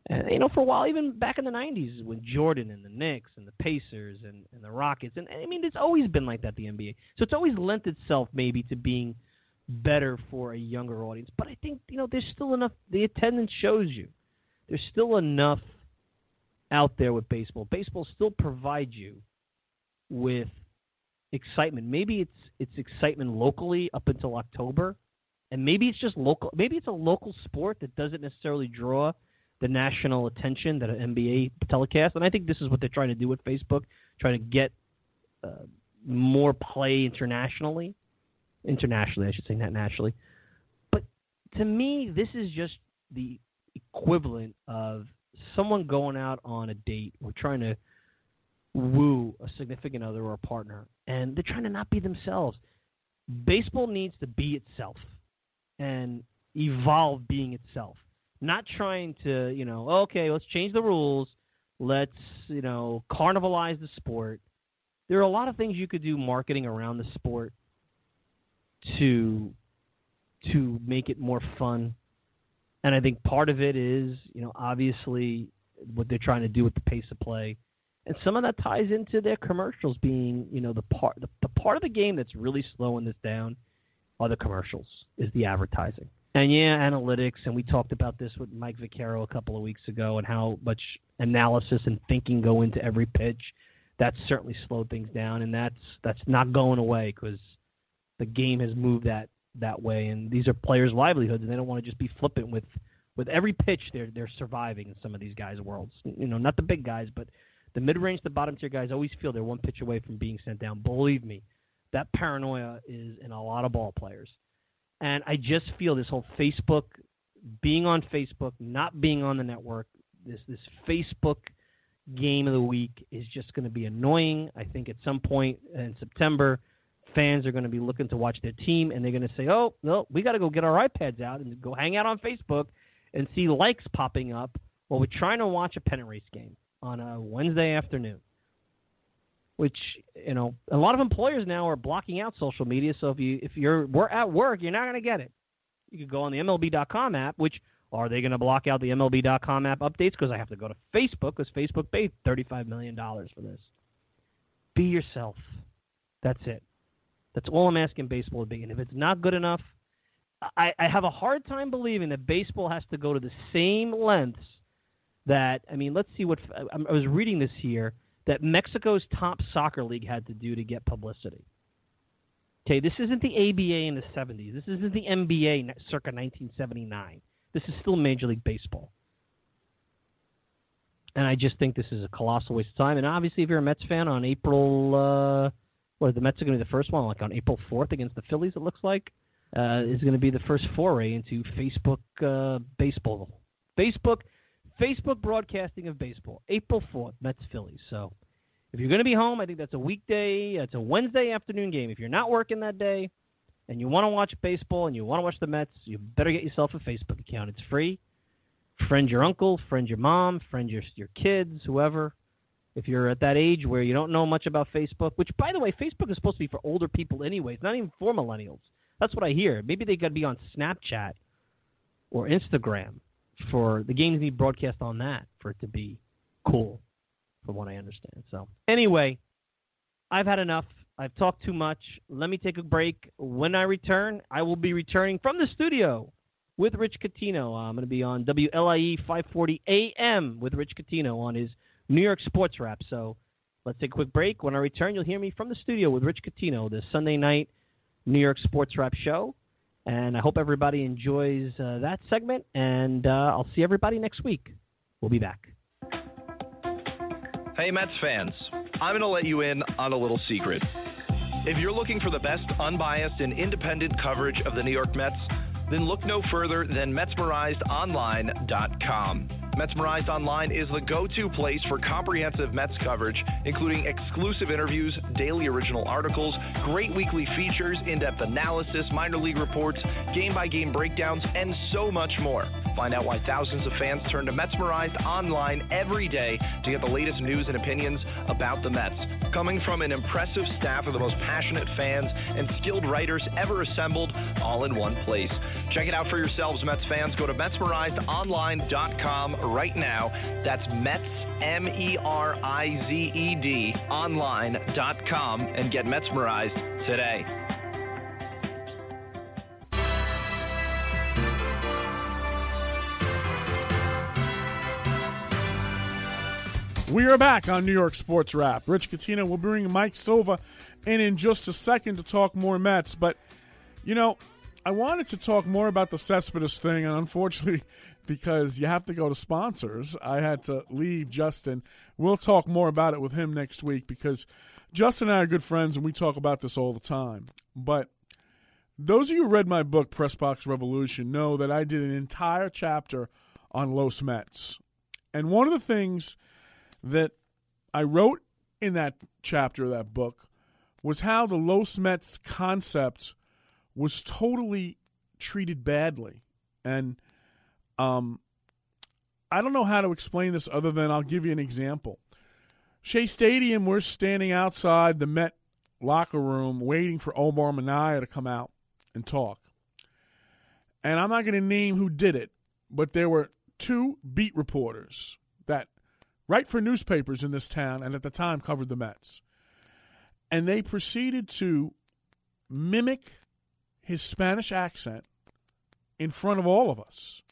And, for a while, even back in the 90s when Jordan and the Knicks and the Pacers and the Rockets, and I mean, it's always been like that, the NBA. So it's always lent itself maybe to being better for a younger audience. But I think, there's still enough. The attendance shows you. There's still enough out there with baseball. Baseball still provides you with excitement. Maybe it's excitement locally up until October, and maybe it's just local. Maybe it's a local sport that doesn't necessarily draw the national attention that an NBA telecast. And I think this is what they're trying to do with Facebook, trying to get more play internationally. Internationally, I should say, not nationally. But to me, this is just the equivalent of someone going out on a date or trying to woo a significant other or a partner, and they're trying to not be themselves. Baseball needs to be itself and evolve being itself. Not trying to, okay, let's change the rules. Let's, carnivalize the sport. There are a lot of things you could do marketing around the sport to make it more fun. And I think part of it is, obviously what they're trying to do with the pace of play. And some of that ties into their commercials being, the part of the game that's really slowing this down are the commercials, is the advertising. And, analytics, and we talked about this with Mike Vaccaro a couple of weeks ago and how much analysis and thinking go into every pitch. That's certainly slowed things down, and that's not going away because the game has moved that way. And these are players' livelihoods, and they don't want to just be flippant with every pitch. They're surviving in some of these guys' worlds. Not the big guys, but the mid-range, the bottom-tier guys always feel they're one pitch away from being sent down. Believe me, that paranoia is in a lot of ball players. And I just feel this whole Facebook, being on Facebook, not being on the network, this Facebook game of the week is just going to be annoying. I think at some point in September, fans are going to be looking to watch their team, and they're going to say, oh, no, we got to go get our iPads out and go hang out on Facebook and see likes popping up while we're trying to watch a pennant race game on a Wednesday afternoon. Which, a lot of employers now are blocking out social media. So if you're at work, you're not going to get it. You could go on the MLB.com app, which are they going to block out the MLB.com app updates? Because I have to go to Facebook because Facebook paid $35 million for this. Be yourself. That's it. That's all I'm asking baseball to be. And if it's not good enough, I have a hard time believing that baseball has to go to the same lengths that, let's see what – I was reading this here, that Mexico's top soccer league had to do to get publicity. Okay, this isn't the ABA in the 70s. This isn't the NBA circa 1979. This is still Major League Baseball. And I just think this is a colossal waste of time. And obviously, if you're a Mets fan on April, the Mets are going to be the first one, like on April 4th against the Phillies, it looks like, is going to be the first foray into Facebook baseball. Facebook broadcasting of baseball, April 4th, Mets-Phillies. So if you're going to be home, I think that's a weekday. It's a Wednesday afternoon game. If you're not working that day and you want to watch baseball and you want to watch the Mets, you better get yourself a Facebook account. It's free. Friend your uncle, friend your mom, friend your kids, whoever. If you're at that age where you don't know much about Facebook, which, by the way, Facebook is supposed to be for older people anyway. It's not even for millennials. That's what I hear. Maybe they got to be on Snapchat or Instagram. For the games need broadcast on that for it to be cool, from what I understand. So anyway, I've had enough. I've talked too much. Let me take a break. When I return, I will be returning from the studio with Rich Catino. I'm going to be on WLIE 540 AM with Rich Catino on his New York Sports Wrap. So let's take a quick break. When I return, you'll hear me from the studio with Rich Catino, the Sunday night New York Sports Wrap show. And I hope everybody enjoys that segment, and I'll see everybody next week. We'll be back. Hey, Mets fans, I'm going to let you in on a little secret. If you're looking for the best unbiased and independent coverage of the New York Mets, then look no further than MetsmerizedOnline.com. Metsmerized Online is the go-to place for comprehensive Mets coverage, including exclusive interviews, daily original articles, great weekly features, in-depth analysis, minor league reports, game-by-game breakdowns, and so much more. Find out why thousands of fans turn to Metsmerized Online every day to get the latest news and opinions about the Mets. coming from an impressive staff of the most passionate fans and skilled writers ever assembled, all in one place. Check it out for yourselves, Mets fans. Go to MetsmerizedOnline.com right now. That's Mets, MERIZED, online.com, and get Metsmerized today. We are back on New York Sports Wrap. Rich Catino will bring Mike Silva in just a second to talk more Mets. But, you know, I wanted to talk more about the Cespedes thing, and unfortunately, because you have to go to sponsors, I had to leave Justin. We'll talk more about it with him next week because Justin and I are good friends, and we talk about this all the time. But those of you who read my book, Press Box Revolution, know that I did an entire chapter on Los Mets. And one of the things that I wrote in that chapter of that book was how the Los Mets concept was totally treated badly. And I don't know how to explain this other than I'll give you an example. Shea Stadium, we're standing outside the Met locker room waiting for Omar Minaya to come out and talk. And I'm not going to name who did it, but there were two beat reporters that write for newspapers in this town and at the time covered the Mets. And they proceeded to mimic his Spanish accent in front of all of us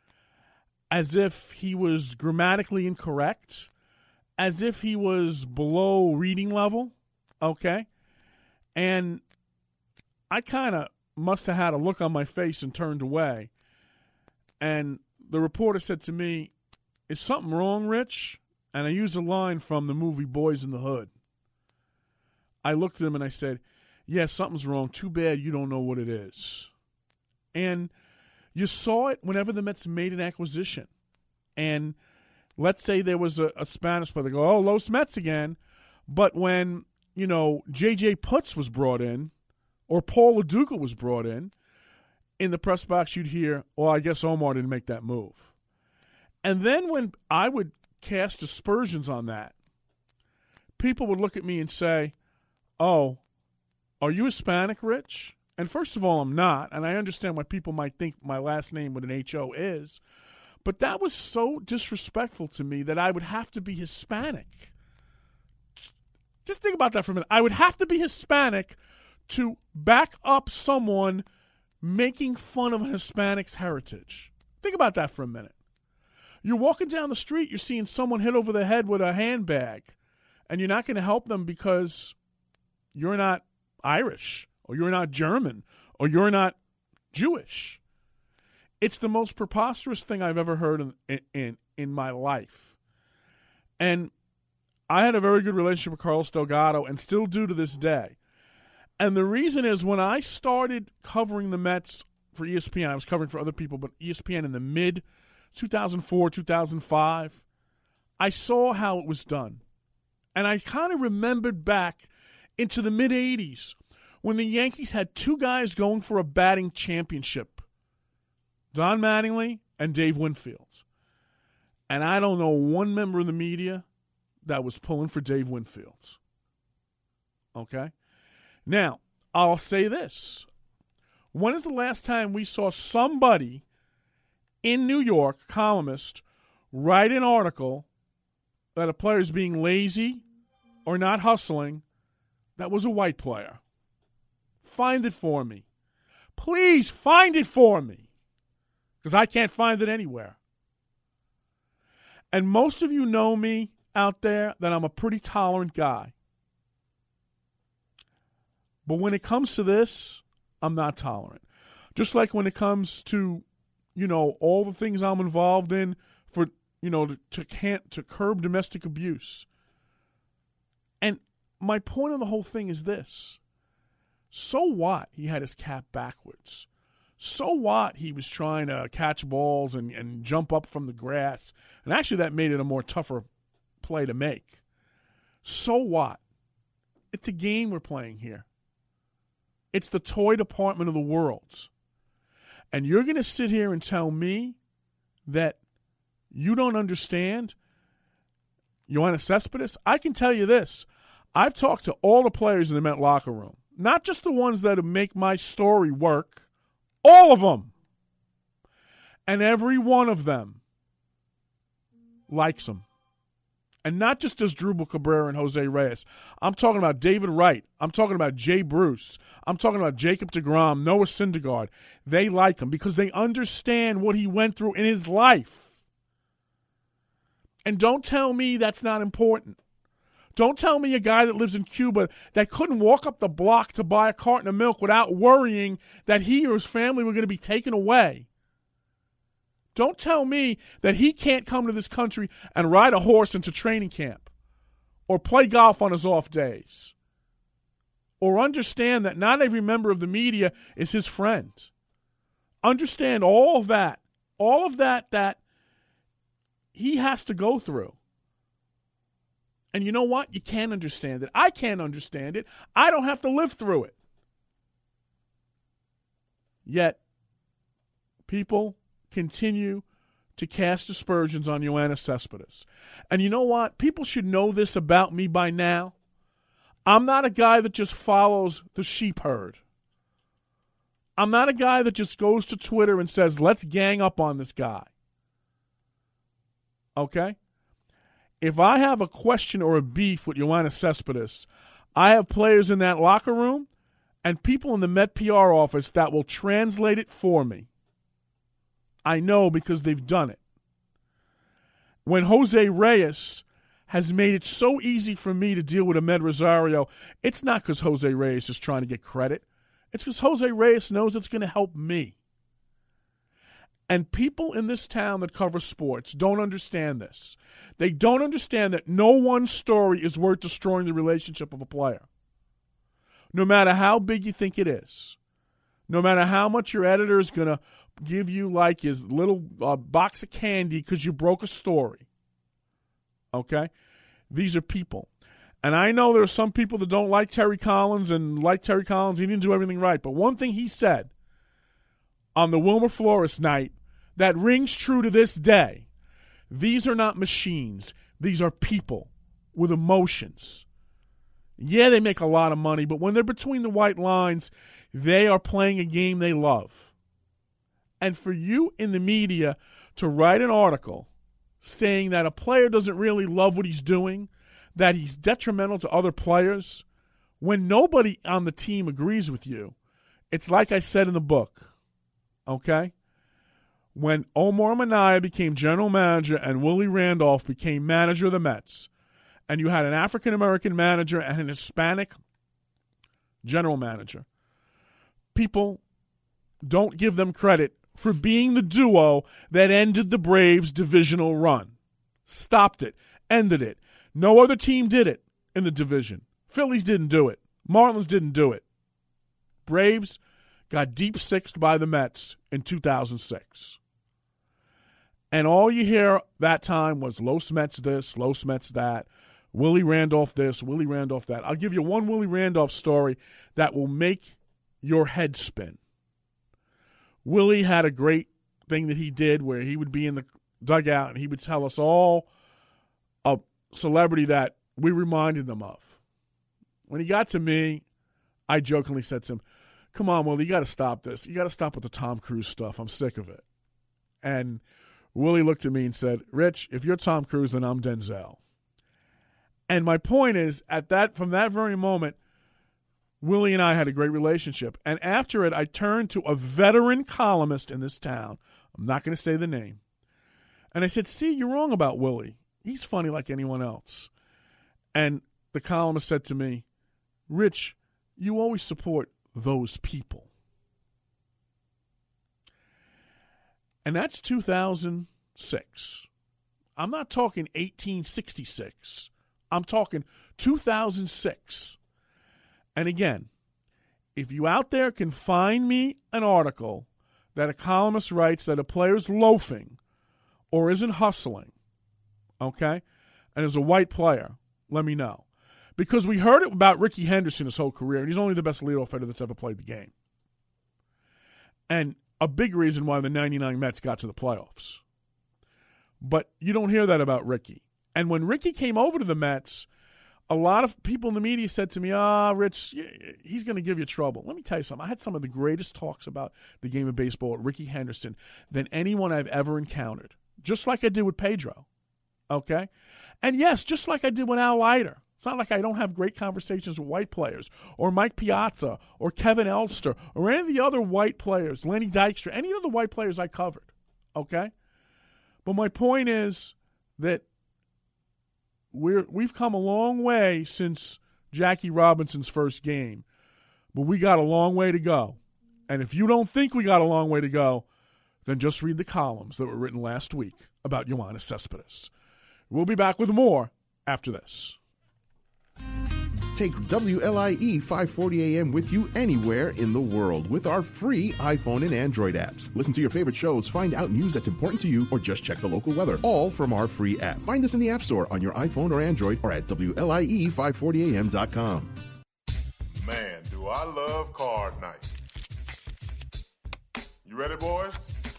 as if he was grammatically incorrect, as if he was below reading level, okay? And I kind of must have had a look on my face and turned away. And the reporter said to me, "Is something wrong, Rich?" And I used a line from the movie Boys in the Hood. I looked at him and I said, "Yeah, something's wrong. Too bad you don't know what it is." And you saw it whenever the Mets made an acquisition. And let's say there was a Spanish player, they go, "Oh, Los Mets again." But when, you know, J.J. Putz was brought in or Paul Lo Duca was brought in the press box you'd hear, "Well, I guess Omar didn't make that move." And then when I would cast aspersions on that, people would look at me and say, "Oh, are you Hispanic, Rich?" And first of all, I'm not, and I understand why people might think my last name with an H-O is, but that was so disrespectful to me that I would have to be Hispanic. Just think about that for a minute. I would have to be Hispanic to back up someone making fun of a Hispanic's heritage. Think about that for a minute. You're walking down the street, you're seeing someone hit over the head with a handbag, and you're not going to help them because you're not Irish, or you're not German, or you're not Jewish. It's the most preposterous thing I've ever heard in my life. And I had a very good relationship with Carlos Delgado and still do to this day. And the reason is when I started covering the Mets for ESPN, I was covering for other people, but ESPN in the mid 2004, 2005, I saw how it was done. And I kind of remembered back into the mid-'80s when the Yankees had two guys going for a batting championship, Don Mattingly and Dave Winfield. And I don't know one member of the media that was pulling for Dave Winfield. Okay? Now, I'll say this. When is the last time we saw somebody in New York, columnist, write an article that a player is being lazy or not hustling that was a white player? Find it for me. Please find it for me, because I can't find it anywhere. And most of you know me out there that I'm a pretty tolerant guy. But when it comes to this, I'm not tolerant. Just like when it comes to, you know, all the things I'm involved in for, you know, to curb domestic abuse. And my point of the whole thing is this. So what he had his cap backwards? So what he was trying to catch balls and jump up from the grass? And actually that made it a more tougher play to make. So what? It's a game we're playing here. It's the toy department of the world. And you're going to sit here and tell me that you don't understand Yoenis Cespedes? I can tell you this. I've talked to all the players in the Met locker room, not just the ones that make my story work, all of them. And every one of them likes him. And not just as Drupal Cabrera and Jose Reyes. I'm talking about David Wright. I'm talking about Jay Bruce. I'm talking about Jacob deGrom, Noah Syndergaard. They like him because they understand what he went through in his life. And don't tell me that's not important. Don't tell me a guy that lives in Cuba that couldn't walk up the block to buy a carton of milk without worrying that he or his family were going to be taken away. Don't tell me that he can't come to this country and ride a horse into training camp or play golf on his off days or understand that not every member of the media is his friend. Understand all of that that he has to go through. And you know what? You can't understand it. I can't understand it. I don't have to live through it. Yet, people continue to cast aspersions on Yoenis Cespedes. And you know what? People should know this about me by now. I'm not a guy that just follows the sheep herd. I'm not a guy that just goes to Twitter and says, let's gang up on this guy. Okay? If I have a question or a beef with Yoenis Cespedes, I have players in that locker room and people in the Met PR office that will translate it for me. I know because they've done it. When Jose Reyes has made it so easy for me to deal with Ahmed Rosario, it's not because Jose Reyes is trying to get credit. It's because Jose Reyes knows it's going to help me. And people in this town that cover sports don't understand this. They don't understand that no one story is worth destroying the relationship of a player. No matter how big you think it is. No matter how much your editor is going to give you like his little box of candy because you broke a story. Okay? These are people. And I know there are some people that don't like Terry Collins and like Terry Collins. He didn't do everything right. But one thing he said on the Wilmer Flores night that rings true to this day, these are not machines. These are people with emotions. Yeah, they make a lot of money, but when they're between the white lines, they are playing a game they love. And for you in the media to write an article saying that a player doesn't really love what he's doing, that he's detrimental to other players, when nobody on the team agrees with you, it's like I said in the book, okay? When Omar Minaya became general manager and Willie Randolph became manager of the Mets, and you had an African-American manager and an Hispanic general manager, people don't give them credit for being the duo that ended the Braves' divisional run. Stopped it. Ended it. No other team did it in the division. Phillies didn't do it. Marlins didn't do it. Braves got deep sixed by the Mets in 2006. And all you hear that time was Los Mets this, Los Mets that, Willie Randolph this, Willie Randolph that. I'll give you one Willie Randolph story that will make your head spin. Willie had a great thing that he did where he would be in the dugout and he would tell us all a celebrity that we reminded them of. When he got to me, I jokingly said to him, come on, Willie, you got to stop this. You got to stop with the Tom Cruise stuff. I'm sick of it. And Willie looked at me and said, Rich, if you're Tom Cruise, then I'm Denzel. And my point is, from that very moment, Willie and I had a great relationship. And after it, I turned to a veteran columnist in this town. I'm not going to say the name. And I said, see, you're wrong about Willie. He's funny like anyone else. And the columnist said to me, Rich, you always support those people. And that's 2006. I'm not talking 1866. I'm talking 2006. And again, if you out there can find me an article that a columnist writes that a player's loafing or isn't hustling, okay, and is a white player, let me know. Because we heard it about Rickey Henderson his whole career, and he's only the best leadoff hitter that's ever played the game. And a big reason why the 99 Mets got to the playoffs. But you don't hear that about Rickey. And when Rickey came over to the Mets, a lot of people in the media said to me, Rich, he's going to give you trouble. Let me tell you something. I had some of the greatest talks about the game of baseball with Ricky Henderson than anyone I've ever encountered, just like I did with Pedro, okay? And, yes, just like I did with Al Leiter. It's not like I don't have great conversations with white players or Mike Piazza or Kevin Elster or any of the other white players, Lenny Dykstra, any of the white players I covered, okay? But my point is that we've come a long way since Jackie Robinson's first game, but we got a long way to go. And if you don't think we got a long way to go, then just read the columns that were written last week about Yoenis Cespedes. We'll be back with more after this. Take WLIE 540 AM with you anywhere in the world with our free iPhone and Android apps. Listen to your favorite shows, find out news that's important to you, or just check the local weather, all from our free app. Find us in the App Store on your iPhone or Android or at WLIE540am.com. Man, do I love card night. You ready, boys?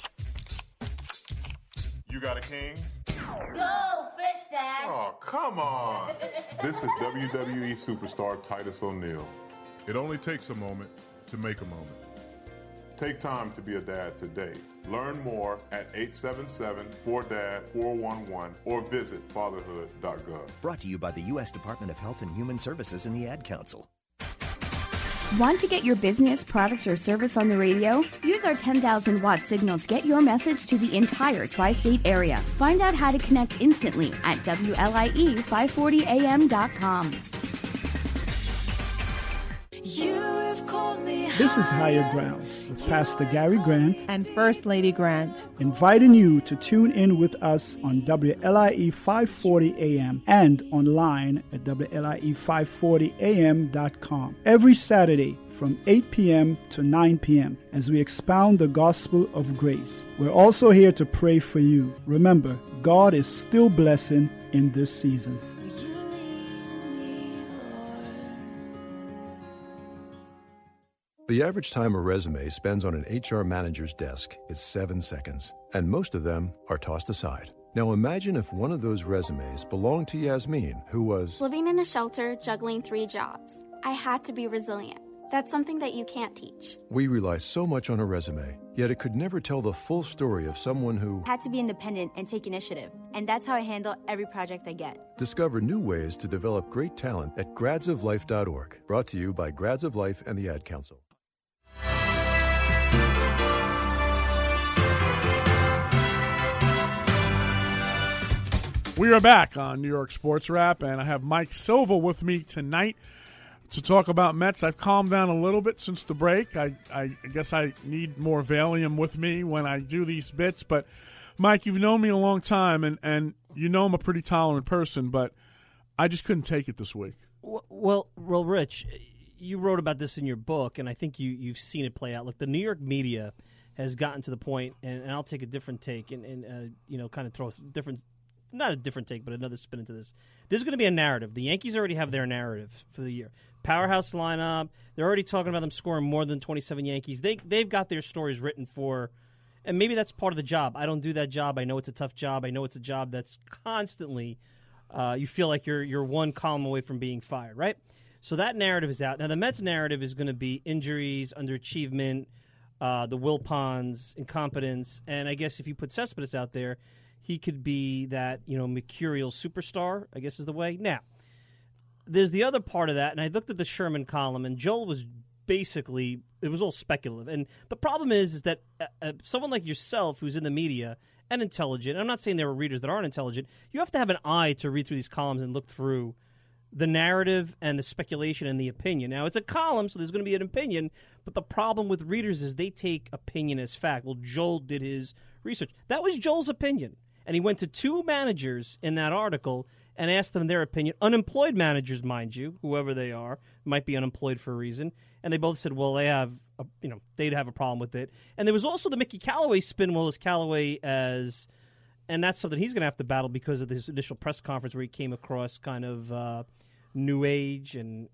You got a king? Go, Fish Dad! Oh, come on. This is WWE superstar Titus O'Neil. It only takes a moment to make a moment. Take time to be a dad today. Learn more at 877-4DAD-411 or visit fatherhood.gov. Brought to you by the U.S. Department of Health and Human Services and the Ad Council. Want to get your business, product, or service on the radio? Use our 10,000-watt signal to get your message to the entire tri-state area. Find out how to connect instantly at WLIE540am.com. This is Higher Ground with Pastor Gary Grant and First Lady Grant, inviting you to tune in with us on WLIE 540 AM and online at WLIE540am.com every Saturday from 8 p.m. to 9 p.m. as we expound the gospel of grace. We're also here to pray for you. Remember, God is still blessing in this season. The average time a resume spends on an HR manager's desk is 7 seconds, and most of them are tossed aside. Now imagine if one of those resumes belonged to Yasmin, who was living in a shelter, juggling 3 jobs. I had to be resilient. That's something that you can't teach. We rely so much on a resume, yet it could never tell the full story of someone who had to be independent and take initiative. And that's how I handle every project I get. Discover new ways to develop great talent at gradsoflife.org. Brought to you by Grads of Life and the Ad Council. We are back on New York Sports Wrap, and I have Mike Silva with me tonight to talk about Mets. I've calmed down a little bit since the break. I guess I need more Valium with me when I do these bits. But, Mike, you've known me a long time, and you know I'm a pretty tolerant person, but I just couldn't take it this week. Well, Rich, you wrote about this in your book, and I think you've seen it play out. Look, the New York media has gotten to the point, and I'll take a different take and kind of throw different – not a different take, but another spin into this. There's going to be a narrative. The Yankees already have their narrative for the year. Powerhouse lineup. They're already talking about them scoring more than 27 Yankees. They've got their stories written for, and maybe that's part of the job. I don't do that job. I know it's a tough job. I know it's a job that's constantly, you feel like you're one column away from being fired, right? So that narrative is out. Now the Mets narrative is going to be injuries, underachievement, the Wilpons, incompetence, and I guess if you put Cespedes out there, he could be that, mercurial superstar, I guess is the way. Now, there's the other part of that, and I looked at the Sherman column, and Joel was basically, it was all speculative. And the problem is that someone like yourself who's in the media and intelligent, I'm not saying there are readers that aren't intelligent, you have to have an eye to read through these columns and look through the narrative and the speculation and the opinion. Now, it's a column, so there's going to be an opinion, but the problem with readers is they take opinion as fact. Well, Joel did his research. That was Joel's opinion. And he went to 2 managers in that article and asked them their opinion. Unemployed managers, mind you, whoever they are, might be unemployed for a reason. And they both said, well, they'd have a problem with it. And there was also the Mickey Callaway spin, well, as Callaway as, and that's something he's going to have to battle because of his initial press conference where he came across kind of new age and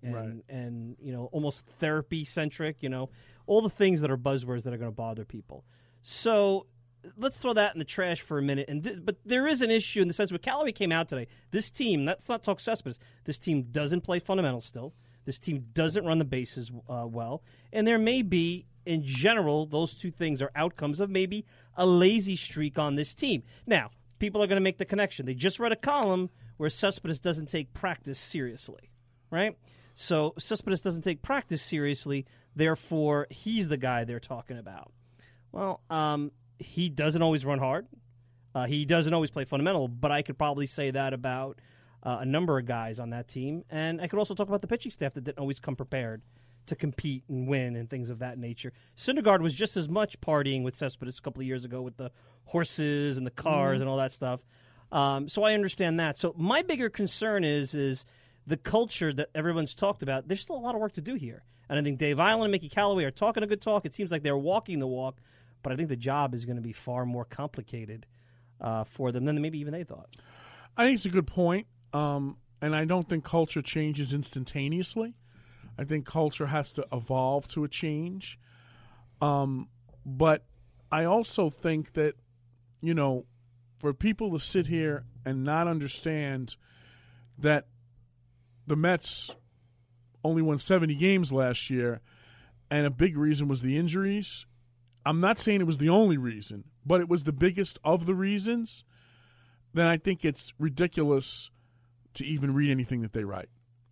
almost therapy centric, all the things that are buzzwords that are going to bother people. So let's throw that in the trash for a minute. But there is an issue in the sense where Callaway came out today. This team, let's not talk Cespedes, this team doesn't play fundamentals still. This team doesn't run the bases well. And there may be, in general, those two things are outcomes of maybe a lazy streak on this team. Now, people are going to make the connection. They just read a column where Cespedes doesn't take practice seriously, right? So Cespedes doesn't take practice seriously, therefore he's the guy they're talking about. Well, he doesn't always run hard. He doesn't always play fundamental, but I could probably say that about a number of guys on that team. And I could also talk about the pitching staff that didn't always come prepared to compete and win and things of that nature. Syndergaard was just as much partying with Cespedes a couple of years ago with the horses and the cars and all that stuff. So I understand that. So my bigger concern is the culture that everyone's talked about. There's still a lot of work to do here. And I think Dave Eiland and Mickey Callaway are talking a good talk. It seems like they're walking the walk. But I think the job is going to be far more complicated for them than maybe even they thought. I think it's a good point. And I don't think culture changes instantaneously. I think culture has to evolve to a change. But I also think that, for people to sit here and not understand that the Mets only won 70 games last year, and a big reason was the injuries. I'm not saying it was the only reason, but it was the biggest of the reasons. Then I think it's ridiculous to even read anything that they write.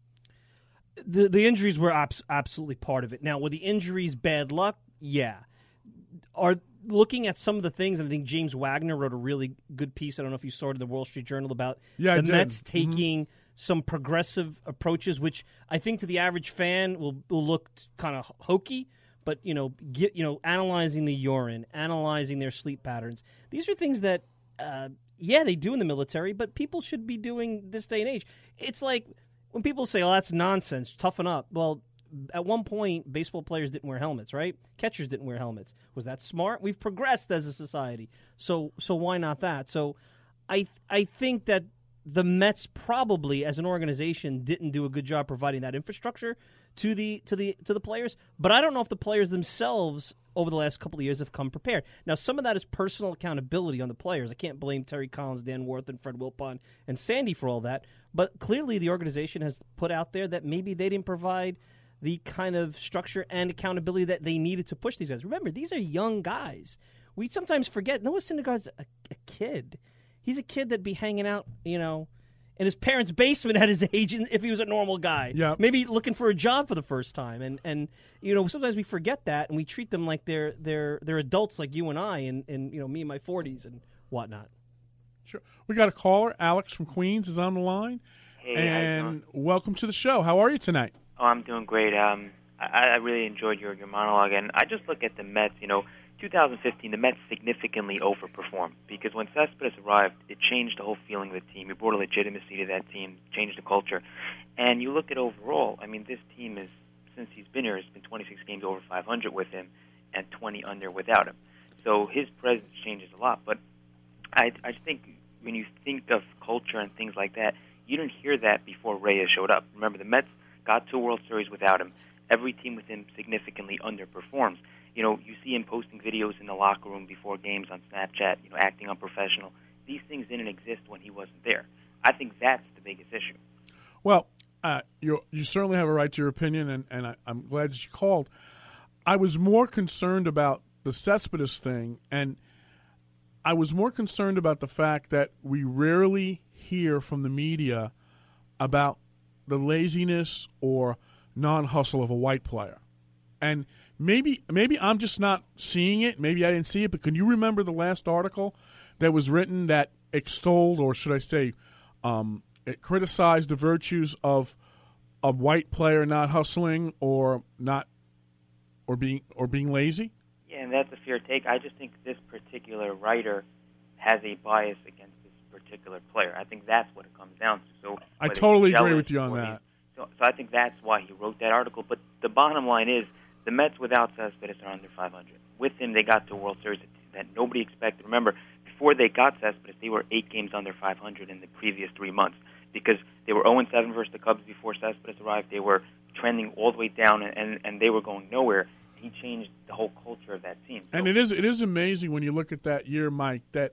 The injuries were absolutely part of it. Now, were the injuries bad luck? Yeah. Are looking at some of the things, and I think James Wagner wrote a really good piece. I don't know if you saw it in the Wall Street Journal about the Mets taking some progressive approaches, which I think to the average fan will look kind of hokey. But analyzing the urine, analyzing their sleep patterns. These are things that, they do in the military, but people should be doing this day and age. It's like when people say, "Oh, that's nonsense. Toughen up." Well, at one point, baseball players didn't wear helmets, right? Catchers didn't wear helmets. Was that smart? We've progressed as a society, so why not that? So, I think that the Mets probably, as an organization, didn't do a good job providing that infrastructure to the players. But I don't know if the players themselves over the last couple of years have come prepared. Now, some of that is personal accountability on the players. I can't blame Terry Collins, Dan Worth, and Fred Wilpon and Sandy for all that. But clearly, the organization has put out there that maybe they didn't provide the kind of structure and accountability that they needed to push these guys. Remember, these are young guys. We sometimes forget Noah Syndergaard's a kid. He's a kid that'd be hanging out, in his parents' basement at his age if he was a normal guy. Yeah. Maybe looking for a job for the first time. And sometimes we forget that, and we treat them like they're adults like you and I and me in my 40s and whatnot. Sure. We got a caller. Alex from Queens is on the line. Hey, and welcome to the show. How are you tonight? Oh, I'm doing great. I really enjoyed your monologue, and I just look at the Mets, 2015, the Mets significantly overperformed because when Cespedes arrived, it changed the whole feeling of the team. It brought a legitimacy to that team, changed the culture. And you look at overall, this team is, since he's been here, it's been 26 games over 500 with him and 20 under without him. So his presence changes a lot. But I think when you think of culture and things like that, you didn't hear that before Reyes showed up. Remember, the Mets got to a World Series without him. Every team with him significantly underperforms. You see him posting videos in the locker room before games on Snapchat, acting unprofessional. These things didn't exist when he wasn't there. I think that's the biggest issue. Well, you certainly have a right to your opinion, and I'm glad that you called. I was more concerned about the Cespedes thing, and I was more concerned about the fact that we rarely hear from the media about the laziness or non-hustle of a white player. And maybe I'm just not seeing it. Maybe I didn't see it. But can you remember the last article that was written that extolled, or should I say, it criticized the virtues of a white player not hustling or being lazy? Yeah, and that's a fair take. I just think this particular writer has a bias against this particular player. I think that's what it comes down to. So I totally agree with you on that. So I think that's why he wrote that article. But the bottom line is, the Mets without Cespedes are under 500. With him, they got to a World Series that nobody expected. Remember, before they got Cespedes, they were 8 games under 500 in the previous 3 months because they were 0-7 versus the Cubs before Cespedes arrived. They were trending all the way down, and they were going nowhere. He changed the whole culture of that team. And it is amazing when you look at that year, Mike, that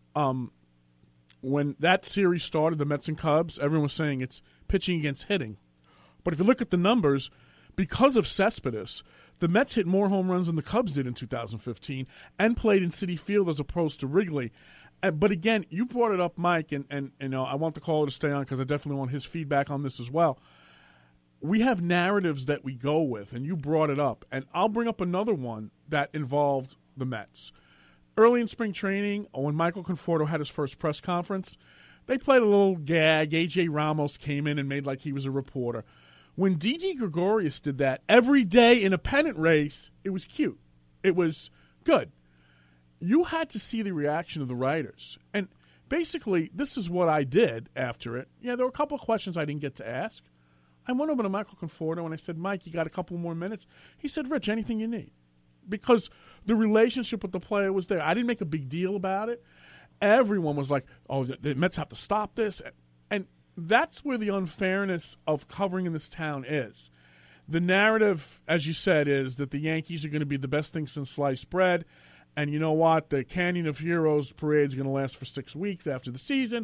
when that series started, the Mets and Cubs, everyone was saying it's pitching against hitting. But if you look at the numbers, because of Cespedes, the Mets hit more home runs than the Cubs did in 2015 and played in Citi Field as opposed to Wrigley. But again, you brought it up, Mike, and you know, I want the caller to stay on because I definitely want his feedback on this as well. We have narratives that we go with, and you brought it up. And I'll bring up another one that involved the Mets. Early in spring training, when Michael Conforto had his first press conference, they played a little gag. A.J. Ramos came in and made like he was a reporter. When Didi Gregorius did that every day in a pennant race, it was cute. It was good. You had to see the reaction of the writers. And basically, this is what I did after it. Yeah, there were a couple of questions I didn't get to ask. I went over to Michael Conforto and I said, Mike, you got a couple more minutes? He said, Rich, anything you need. Because the relationship with the player was there. I didn't make a big deal about it. Everyone was like, oh, the Mets have to stop this. And that's where the unfairness of covering in this town is. The narrative, as you said, is that the Yankees are going to be the best thing since sliced bread. And you know what? The Canyon of Heroes parade is going to last for 6 weeks after the season.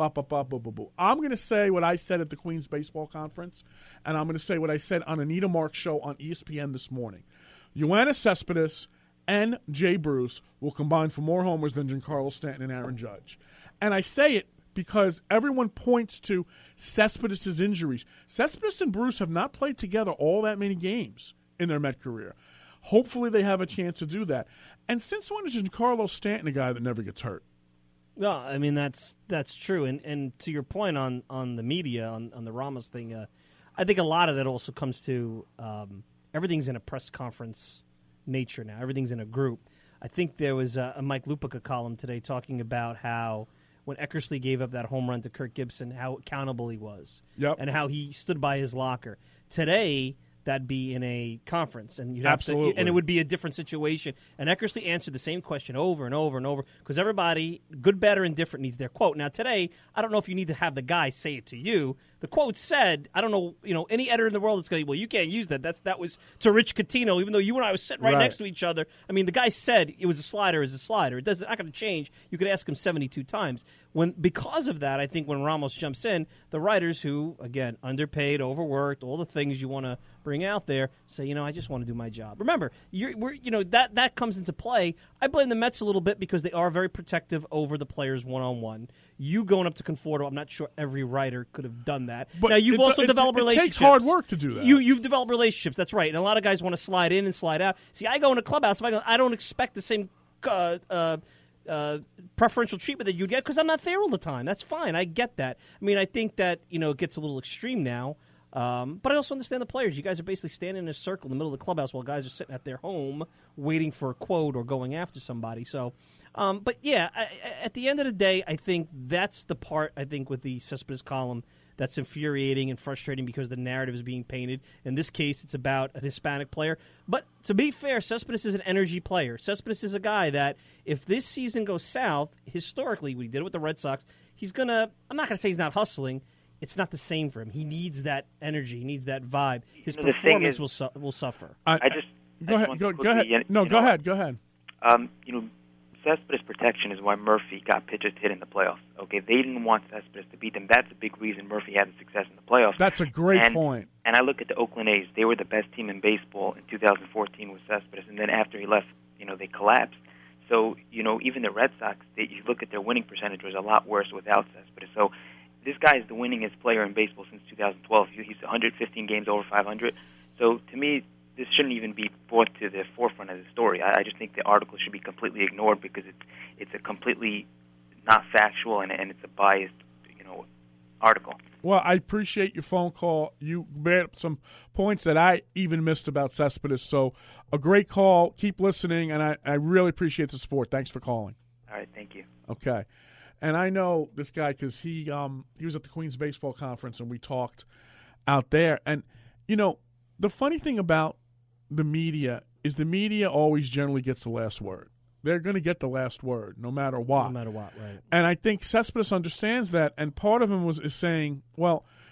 I'm going to say what I said at the Queens Baseball Conference, and I'm going to say what I said on Anita Mark's show on ESPN this morning. Yoenis Cespedes and Jay Bruce will combine for more homers than Giancarlo Stanton and Aaron Judge. And I say it because everyone points to Cespedes' injuries. Cespedes and Bruce have not played together all that many games in their Met career. Hopefully they have a chance to do that. And since when is Giancarlo Stanton a guy that never gets hurt? No, I mean that's true. And to your point on the media, on the Ramos thing, I think a lot of that also comes to everything's in a press conference nature now. Everything's in a group. I think there was a Mike Lupica column today talking about how when Eckersley gave up that home run to Kirk Gibson, how accountable he was, and how he stood by his locker. Today, that'd be in a conference, and you'd have Absolutely. and it would be a different situation. And Eckersley answered the same question over and over and over because everybody, good, bad, or indifferent, needs their quote. Now today, I don't know if you need to have the guy say it to you. The quote said, I don't know, any editor in the world that's going to, well, you can't use that. That was to Rich Catino, even though you and I was sitting right next to each other. I mean, the guy said it was a slider is a slider. It's not going to change. You could ask him 72 times. Because of that, I think when Ramos jumps in, the writers who, again, underpaid, overworked, all the things you want to bring out there, say, I just want to do my job. Remember, that comes into play. I blame the Mets a little bit because they are very protective over the players one-on-one. You going up to Conforto, I'm not sure every writer could have done that. But now, you've also developed relationships. It takes hard work to do that. You've developed relationships, that's right. And a lot of guys want to slide in and slide out. See, I go in a clubhouse, I don't expect the same preferential treatment that you'd get because I'm not there all the time. That's fine. I get that. I mean, I think that, it gets a little extreme now. But I also understand the players. You guys are basically standing in a circle in the middle of the clubhouse while guys are sitting at their home waiting for a quote or going after somebody. So, but yeah, at the end of the day, I think that's the part, with the Cespedes column that's infuriating and frustrating because the narrative is being painted. In this case, it's about a Hispanic player. But to be fair, Cespedes is an energy player. Cespedes is a guy that if this season goes south, historically, we did it with the Red Sox, I'm not going to say he's not hustling. It's not the same for him. He needs that energy. He needs that vibe. His performance will suffer. Go ahead. Go ahead. Cespedes' protection is why Murphy got pitches hit in the playoffs. Okay, they didn't want Cespedes to beat them. That's a big reason Murphy had the success in the playoffs. That's a great point. And I look at the Oakland A's. They were the best team in baseball in 2014 with Cespedes, and then after he left, they collapsed. So, even the Red Sox, you look at their winning percentage was a lot worse without Cespedes. So this guy is the winningest player in baseball since 2012. He's 115 games over 500. So to me, this shouldn't even be brought to the forefront of the story. I just think the article should be completely ignored because it's a completely not factual and it's a biased, article. Well, I appreciate your phone call. You made up some points that I even missed about Cespedes. So a great call. Keep listening, and I really appreciate the support. Thanks for calling. All right, thank you. Okay. And I know this guy because he was at the Queens Baseball Conference, and we talked out there. And, the funny thing about the media is the media always generally gets the last word. They're going to get the last word no matter what. No matter what, right. And I think Cespedes understands that, and part of him is saying, well,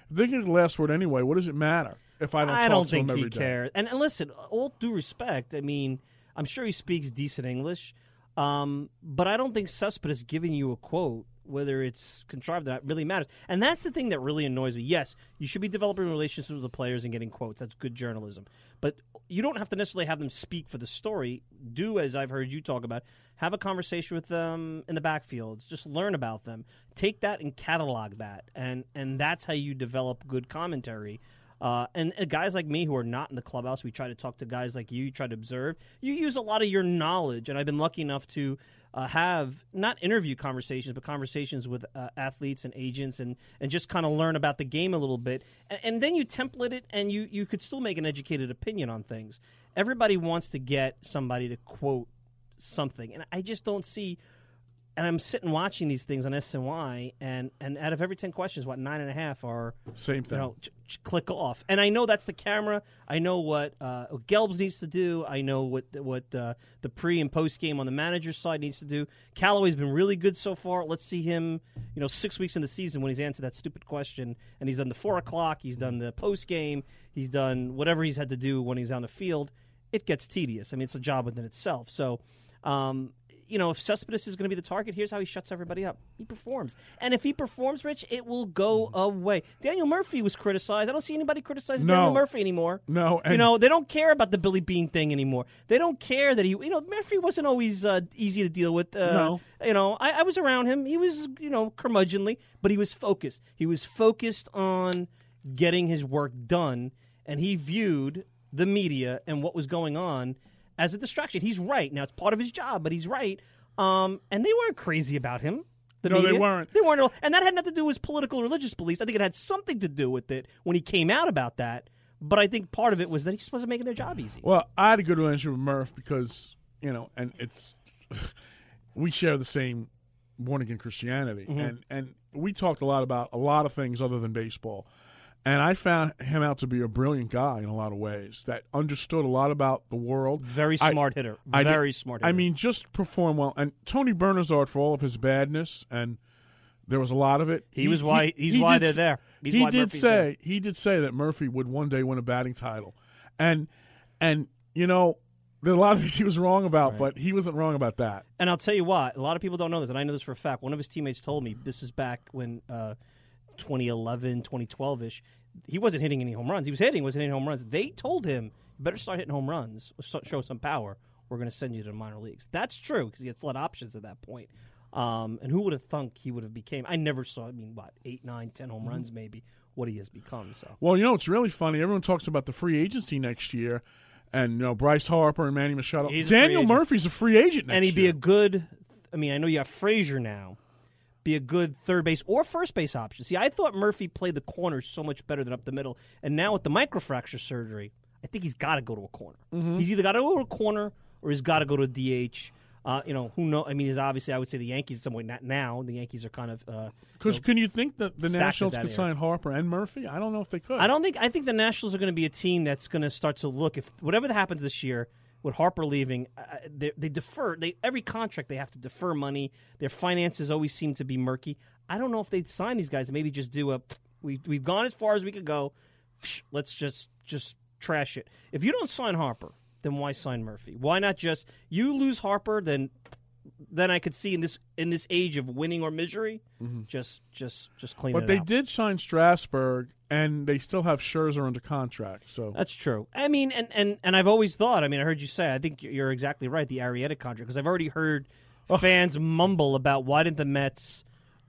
they get the last word anyway. What does it matter if I don't talk to him every day? Cares. And listen, all due respect, I mean, I'm sure he speaks decent English, but I don't think Cespedes giving you a quote, whether it's contrived or not, really matters. And that's the thing that really annoys me. Yes, you should be developing relationships with the players and getting quotes. That's good journalism. But you don't have to necessarily have them speak for the story. Do, as I've heard you talk about, have a conversation with them in the backfield. Just learn about them. Take that and catalog that. And that's how you develop good commentary. And guys like me who are not in the clubhouse, we try to talk to guys like you. You try to observe. You use a lot of your knowledge, and I've been lucky enough to have not interview conversations, but conversations with athletes and agents, and just kind of learn about the game a little bit. And then you template it, and you could still make an educated opinion on things. Everybody wants to get somebody to quote something, and I just don't see. And I'm sitting watching these things on SNY, and out of every 10 questions, 9.5 are same thing. Click off. And I know that's the camera. I know what Gelbs needs to do. I know what the pre and post game on the manager's side needs to do. Callaway's been really good so far. Let's see him, 6 weeks in the season when he's answered that stupid question, and he's done the 4 o'clock. He's done the post game. He's done whatever he's had to do when he's on the field. It gets tedious. I mean, it's a job within itself. So. If Cespedes is going to be the target, here's how he shuts everybody up. He performs. And if he performs, Rich, it will go away. Daniel Murphy was criticized. I don't see anybody criticizing Daniel Murphy anymore. No. They don't care about the Billy Bean thing anymore. They don't care that Murphy wasn't always easy to deal with. No. I was around him. He was, curmudgeonly, but he was focused. He was focused on getting his work done, and he viewed the media and what was going on as a distraction. He's right. Now, it's part of his job, but he's right. And they weren't crazy about him. No, they weren't. They weren't at all. And that had nothing to do with his political or religious beliefs. I think it had something to do with it when he came out about that. But I think part of it was that he just wasn't making their job easy. Well, I had a good relationship with Murph because, and it's we share the same born-again Christianity. Mm-hmm. And we talked a lot about a lot of things other than baseball. And I found him out to be a brilliant guy in a lot of ways that understood a lot about the world. Very smart hitter. Very smart hitter. I mean, just perform well. And Tony Bernazard, for all of his badness, and there was a lot of it. He's why they're there. He did say that Murphy would one day win a batting title. And there are a lot of things he was wrong about, but he wasn't wrong about that. And I'll tell you what, a lot of people don't know this, and I know this for a fact. One of his teammates told me, this is back when 2011, 2012-ish, he wasn't hitting any home runs. He wasn't hitting home runs. They told him, you better start hitting home runs, show some power. We're going to send you to the minor leagues. That's true, because he had slot options at that point. And who would have thunk he would have became? I never saw, 8, 9, 10 home runs maybe, what he has become. So. Well, it's really funny. Everyone talks about the free agency next year, and Bryce Harper and Manny Machado. Daniel Murphy's a free agent next year. And he'd be a good, I know you have Frazier now, be a good third base or first base option. See, I thought Murphy played the corners so much better than up the middle. And now with the microfracture surgery, I think he's got to go to a corner. Mm-hmm. He's either got to go to a corner or he's got to go to a DH. Who knows? He's obviously, I would say the Yankees at some point, not now. The Yankees are kind of because can you think that the Nationals could sign Harper and Murphy? I don't know if they could. I think the Nationals are going to be a team that's going to start to look, if whatever happens this year, with Harper leaving, they defer. Every contract they have to defer money. Their finances always seem to be murky. I don't know if they'd sign these guys and maybe just do we've gone as far as we could go. Let's just trash it. If you don't sign Harper, then why sign Murphy? Why not just you lose Harper? Then I could see in this age of winning or misery, just clean it out. But they did sign Strasburg, and they still have Scherzer under contract. So that's true. And I've always thought. I heard you say. I think you're exactly right. The Arrieta contract, because I've already heard fans mumble about why didn't the Mets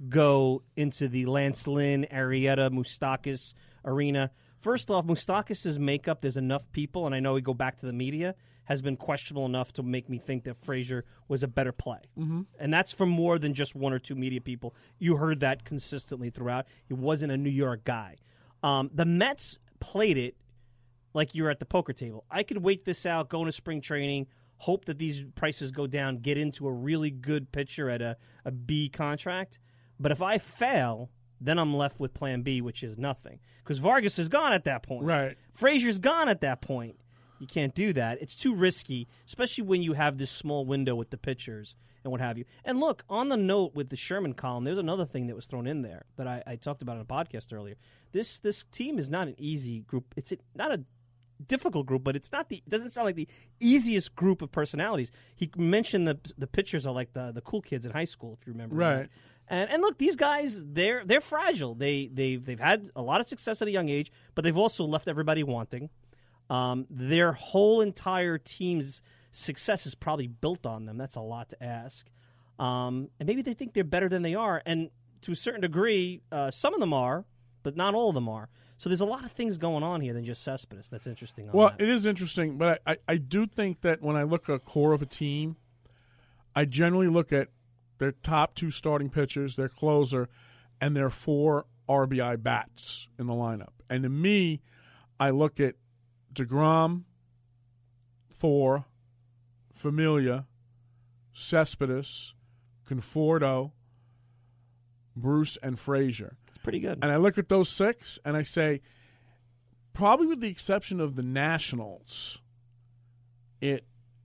go into the Lance Lynn, Arrieta, Moustakas arena. First off, Moustakas' makeup, there's enough people, and I know we go back to the media, has been questionable enough to make me think that Frazier was a better play. Mm-hmm. And that's from more than just one or two media people. You heard that consistently throughout. He wasn't a New York guy. The Mets played it like you were at the poker table. I could wait this out, go into spring training, hope that these prices go down, get into a really good pitcher at a B contract. But if I fail, then I'm left with plan B, which is nothing. Because Vargas is gone at that point. Right. Frazier's gone at that point. You can't do that. It's too risky, especially when you have this small window with the pitchers and what have you. And look, on the note with the Sherman column, there's another thing that was thrown in there that I talked about on a podcast earlier. This team is not an easy group. It's not a difficult group, but it's not it doesn't sound like the easiest group of personalities. He mentioned the pitchers are like the cool kids in high school, if you remember. Right. And look, these guys, they're fragile. They've had a lot of success at a young age, but they've also left everybody wanting. Their whole entire team's success is probably built on them. That's a lot to ask. And maybe they think they're better than they are. And to a certain degree, some of them are, but not all of them are. So there's a lot of things going on here than just Cespedes. That's interesting. It is interesting, but I do think that when I look at a core of a team, I generally look at their top 2 starting pitchers, their closer, and their 4 RBI bats in the lineup. And to me, I look at DeGrom, Thor, Familia, Cespedes, Conforto, Bruce, and Frazier. It's pretty good. And I look at those 6, and I say, probably with the exception of the Nationals, it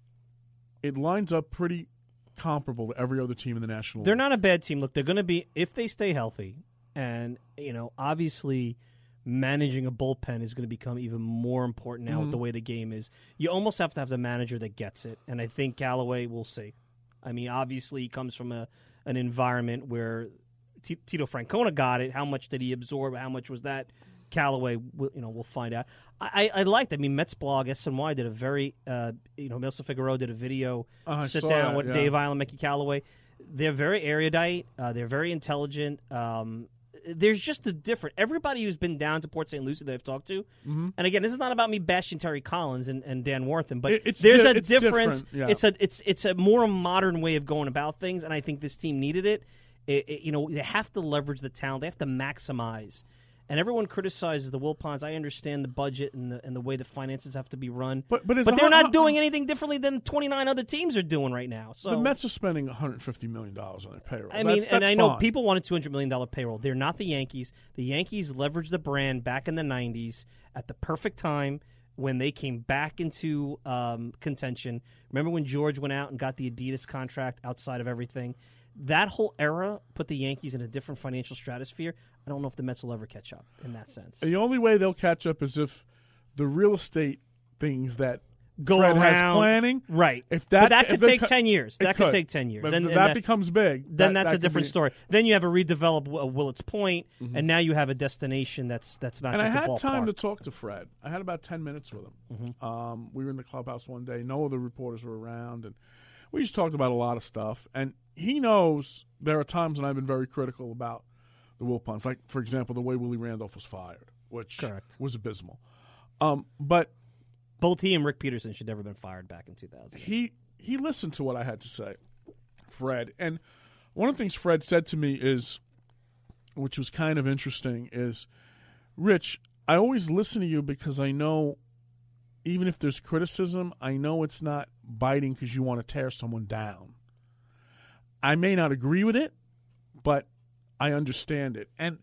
lines up pretty comparable to every other team in the National League. They're not a bad team. Look, they're going to be, if they stay healthy, and, obviously managing a bullpen is going to become even more important now with the way the game is. You almost have to have the manager that gets it, and I think Callaway will see. I mean, obviously he comes from an environment where Tito Francona got it. How much did he absorb? How much was that? Callaway, we'll find out. I liked. I mean, Mets blog SNY did a very, Melissa Figueroa did a video sit down with Dave Island, Mickey Callaway. They're very erudite. They're very intelligent. There's just a different. Everybody who's been down to Port St. Lucie that I've talked to, and again, this is not about me bashing Terry Collins and Dan Wortham, but there's a difference. Yeah. It's a more modern way of going about things, and I think this team needed it. They have to leverage the talent. They have to maximize. And everyone criticizes the Wilpons. I understand the budget and the way the finances have to be run. But they're not doing anything differently than 29 other teams are doing right now. So the Mets are spending $150 million on their payroll. That's I know people wanted $200 million payroll. They're not the Yankees. The Yankees leveraged the brand back in the 90s at the perfect time when they came back into contention. Remember when George went out and got the Adidas contract outside of everything? That whole era put the Yankees in a different financial stratosphere. I don't know if the Mets will ever catch up in that sense. The only way they'll catch up is if the real estate things that go Fred around, has planning. Right. But that could take 10 years. That could take 10 years. But and that becomes big. Then that's a different story. Then you have a redeveloped Willets Point, and now you have a destination that's not just a ballpark. And I had time to talk to Fred. I had about 10 minutes with him. We were in the clubhouse one day. No other reporters were around, and we just talked about a lot of stuff. And he knows there are times when I've been very critical about the Wilpons. Like, for example, the way Willie Randolph was fired, which was abysmal. But both he and Rick Peterson should never have been fired back in 2000. He listened to what I had to say, Fred. And one of the things Fred said to me is, which was kind of interesting, is, Rich, I always listen to you because I know even if there's criticism, I know it's not biting because you want to tear someone down. I may not agree with it, but I understand it. And,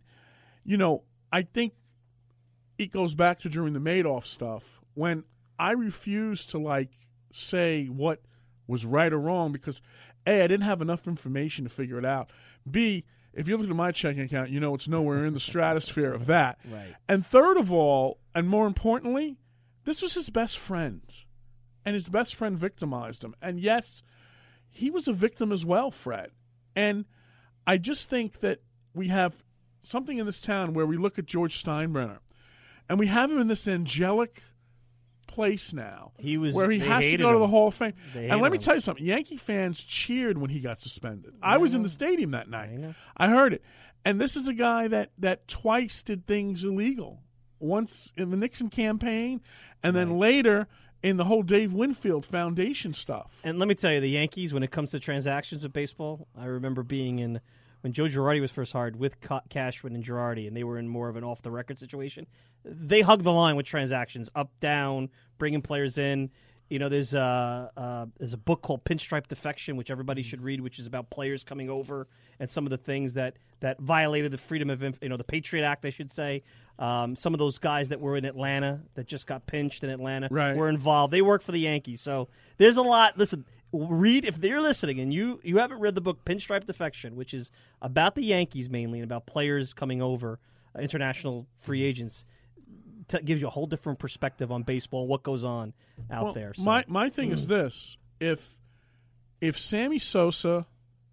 I think it goes back to during the Madoff stuff when I refused to, say what was right or wrong because, A, I didn't have enough information to figure it out. B, if you look at my checking account, it's nowhere in the stratosphere of that. Right. And third of all, and more importantly, this was his best friend, and his best friend victimized him. And yes, he was a victim as well, Fred. And I just think that we have something in this town where we look at George Steinbrenner, and we have him in this angelic place now where he has to go to the Hall of Fame. And let me tell you something. Yankee fans cheered when he got suspended. I was in the stadium that night. I heard it. And this is a guy that twice did things illegal. Once in the Nixon campaign, and then later in the whole Dave Winfield Foundation stuff. And let me tell you, the Yankees, when it comes to transactions with baseball, I remember being when Joe Girardi was first hired with Cashman and Girardi, and they were in more of an off-the-record situation. They hugged the line with transactions, up, down, bringing players in. There's a book called Pinstripe Defection, which everybody should read, which is about players coming over and some of the things that violated the freedom of, the Patriot Act, I should say. Some of those guys that were in Atlanta that just got pinched in Atlanta were involved. They work for the Yankees. So there's a lot. Listen, read, if they're listening and you haven't read the book Pinstripe Defection, which is about the Yankees mainly and about players coming over, international free agents, gives you a whole different perspective on baseball and what goes on out there. So. My thing is this: if Sammy Sosa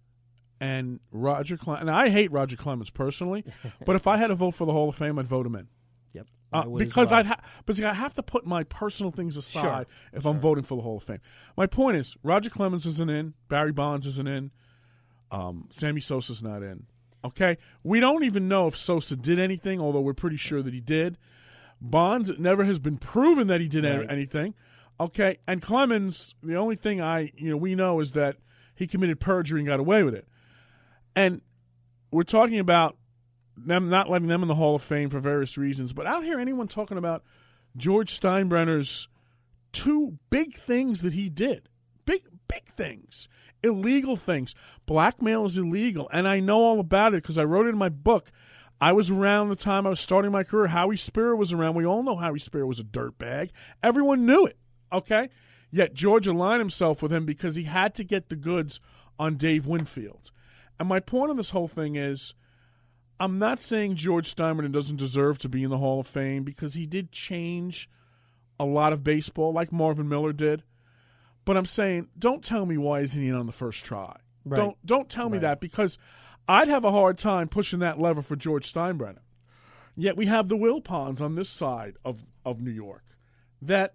and Roger Clemens, and I hate Roger Clemens personally, but if I had to vote for the Hall of Fame, I'd vote him in. Yep. Because I have to put my personal things aside if I'm voting for the Hall of Fame. My point is, Roger Clemens isn't in, Barry Bonds isn't in, Sammy Sosa's not in. Okay, we don't even know if Sosa did anything, although we're pretty sure that he did. Bonds, it never has been proven that he did anything. Okay, and Clemens, the only thing we know is that he committed perjury and got away with it. And we're talking about them not letting them in the Hall of Fame for various reasons, but I don't hear anyone talking about George Steinbrenner's two big things that he did. Big things. Illegal things. Blackmail is illegal, and I know all about it because I wrote it in my book. I was around the time I was starting my career. Howie Spira was around. We all know Howie Spira was a dirtbag. Everyone knew it, okay? Yet George aligned himself with him because he had to get the goods on Dave Winfield. And my point of this whole thing is, I'm not saying George Steinbrenner doesn't deserve to be in the Hall of Fame because he did change a lot of baseball like Marvin Miller did. But I'm saying, don't tell me why isn't he on the first try. Right. Don't tell me that because I'd have a hard time pushing that lever for George Steinbrenner. Yet we have the Wilpons on this side of New York that,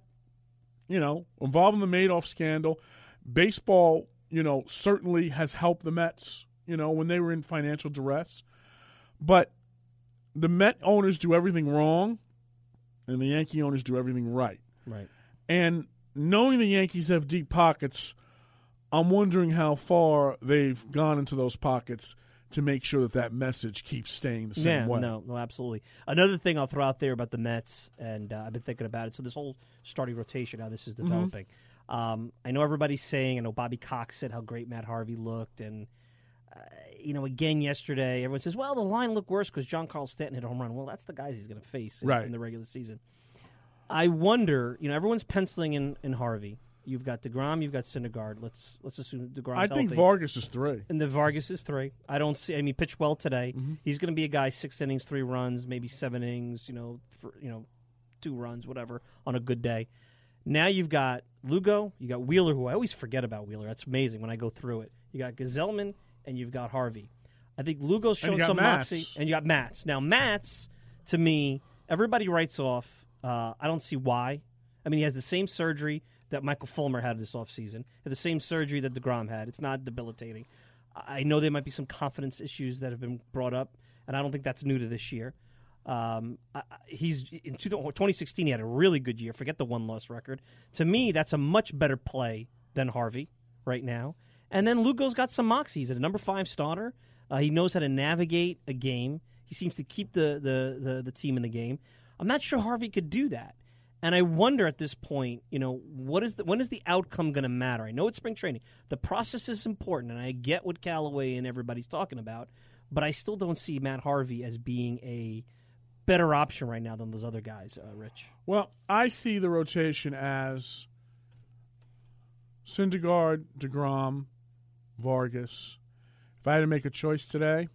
involved in the Madoff scandal. Baseball, certainly has helped the Mets, when they were in financial duress. But the Met owners do everything wrong, and the Yankee owners do everything right. Right. And knowing the Yankees have deep pockets, I'm wondering how far they've gone into those pockets to make sure that message keeps staying the same way. No, absolutely. Another thing I'll throw out there about the Mets, and I've been thinking about it, so this whole starting rotation, how this is developing. I know everybody's saying, I know Bobby Cox said how great Matt Harvey looked, and again yesterday, everyone says, well, the line looked worse because Giancarlo Stanton hit a home run. Well, that's the guys he's going to face in the regular season. I wonder, everyone's penciling in Harvey. You've got DeGrom, you've got Syndergaard. Let's assume DeGrom's healthy. I think Vargas is 3. And the Vargas is 3. He pitched well today. He's going to be a guy 6 innings, 3 runs, maybe 7 innings, 2 runs, whatever, on a good day. Now you've got Lugo, you got Wheeler, who I always forget about Wheeler. That's amazing when I go through it. You got Gazelman, and you've got Harvey. I think Lugo's shown some moxie. And you got Matz. Now, Matz, to me, everybody writes off. I don't see why. I mean, he has the same surgery that Michael Fulmer had this offseason, had the same surgery that DeGrom had. It's not debilitating. I know there might be some confidence issues that have been brought up, and I don't think that's new to this year. He's in 2016, he had a really good year. Forget the one-loss record. To me, that's a much better play than Harvey right now. And then Lugo's got some moxie. He's a number 5 starter. He knows how to navigate a game. He seems to keep the team in the game. I'm not sure Harvey could do that. And I wonder at this point, when is the outcome going to matter? I know it's spring training. The process is important, and I get what Callaway and everybody's talking about, but I still don't see Matt Harvey as being a better option right now than those other guys, Rich. Well, I see the rotation as Syndergaard, DeGrom, Vargas. If I had to make a choice today,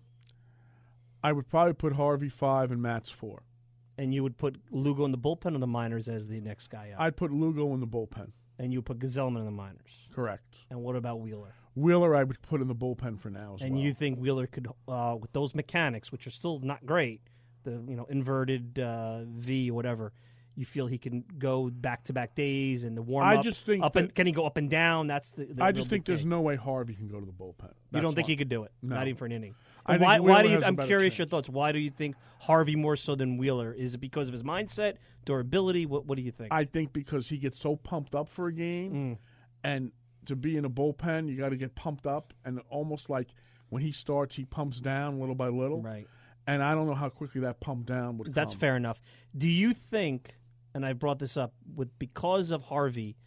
I would probably put Harvey 5 and Matz 4. And you would put Lugo in the bullpen or the minors as the next guy out? I'd put Lugo in the bullpen. And you put Gazelman in the minors? Correct. And what about Wheeler? Wheeler I would put in the bullpen for now as well. And you think Wheeler could, with those mechanics, which are still not great, the inverted V or whatever, you feel he can go back-to-back days and the warm-up? I just think can he go up and down? That's the I just think there's no way Harvey can go to the bullpen. You don't think he could do it? No. Not even for an inning? Why do you? I'm curious your thoughts. Why do you think Harvey more so than Wheeler? Is it because of his mindset, durability? What do you think? I think because he gets so pumped up for a game, and to be in a bullpen, you got to get pumped up, and almost like when he starts, he pumps down little by little. Right. And I don't know how quickly that pump down would come. That's fair enough. Do you think, and I brought this up, because of Harvey,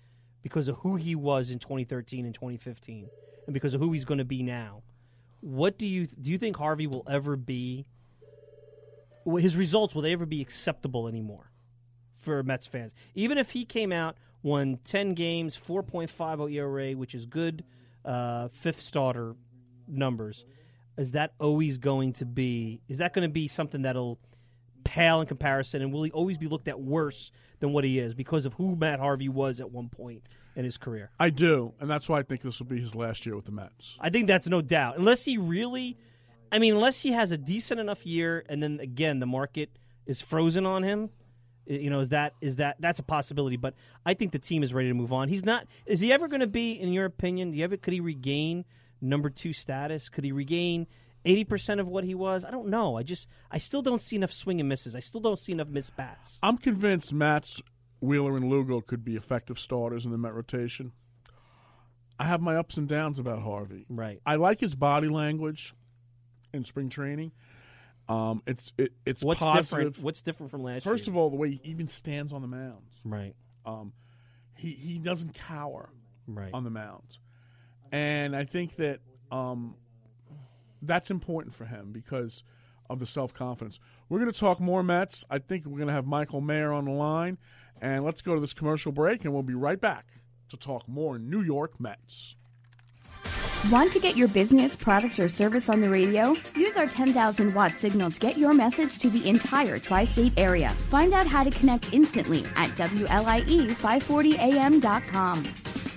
because of who he was in 2013 and 2015, and because of who he's going to be now. What do you think Harvey will ever be? His results, will they ever be acceptable anymore for Mets fans? Even if he came out, won 10 games, 4.50 ERA, which is good, fifth starter numbers, is that going to be something that'll pale in comparison, and will he always be looked at worse than what he is because of who Matt Harvey was at one point in his career? I do, and that's why I think this will be his last year with the Mets. I think that's no doubt. Unless he has a decent enough year, and then again the market is frozen on him. That's a possibility. But I think the team is ready to move on. He's not. Is he ever going to be, in your opinion? Could he regain number 2 status? Could he regain 80% of what he was? I don't know. I still don't see enough swing and misses. I still don't see enough missed bats. I'm convinced Matz, Wheeler, and Lugo could be effective starters in the Met rotation. I have my ups and downs about Harvey. Right. I like his body language in spring training. It's What's positive. Different? What's different from last year? First of all, the way he even stands on the mounds. Right. He doesn't cower on the mounds. And I think that that's important for him because of the self-confidence. We're going to talk more Mets. I think we're going to have Michael Mayer on the line. And let's go to this commercial break, and we'll be right back to talk more New York Mets. Want to get your business, product, or service on the radio? Use our 10,000-watt signal to get your message to the entire tri-state area. Find out how to connect instantly at WLIE540AM.com.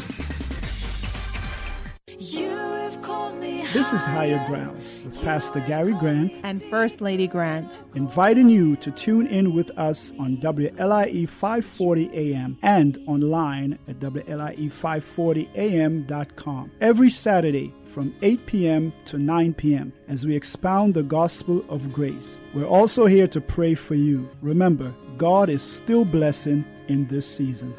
This is Higher Ground with Pastor Gary Grant and First Lady Grant, inviting you to tune in with us on WLIE 540 AM and online at WLIE540AM.com every Saturday from 8 p.m. to 9 p.m. as we expound the gospel of grace. We're also here to pray for you. Remember, God is still blessing in this season.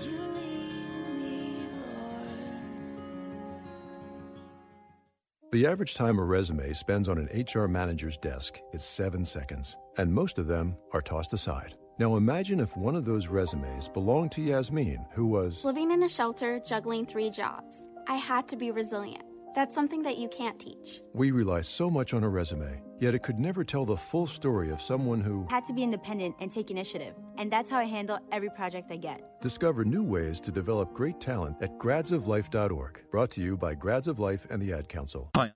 The average time a resume spends on an HR manager's desk is 7 seconds, and most of them are tossed aside. Now imagine if one of those resumes belonged to Yasmin, who was living in a shelter, juggling 3 jobs. I had to be resilient. That's something that you can't teach. We rely so much on a resume, yet it could never tell the full story of someone who had to be independent and take initiative. And that's how I handle every project I get. Discover new ways to develop great talent at gradsoflife.org. Brought to you by Grads of Life and the Ad Council. Hi.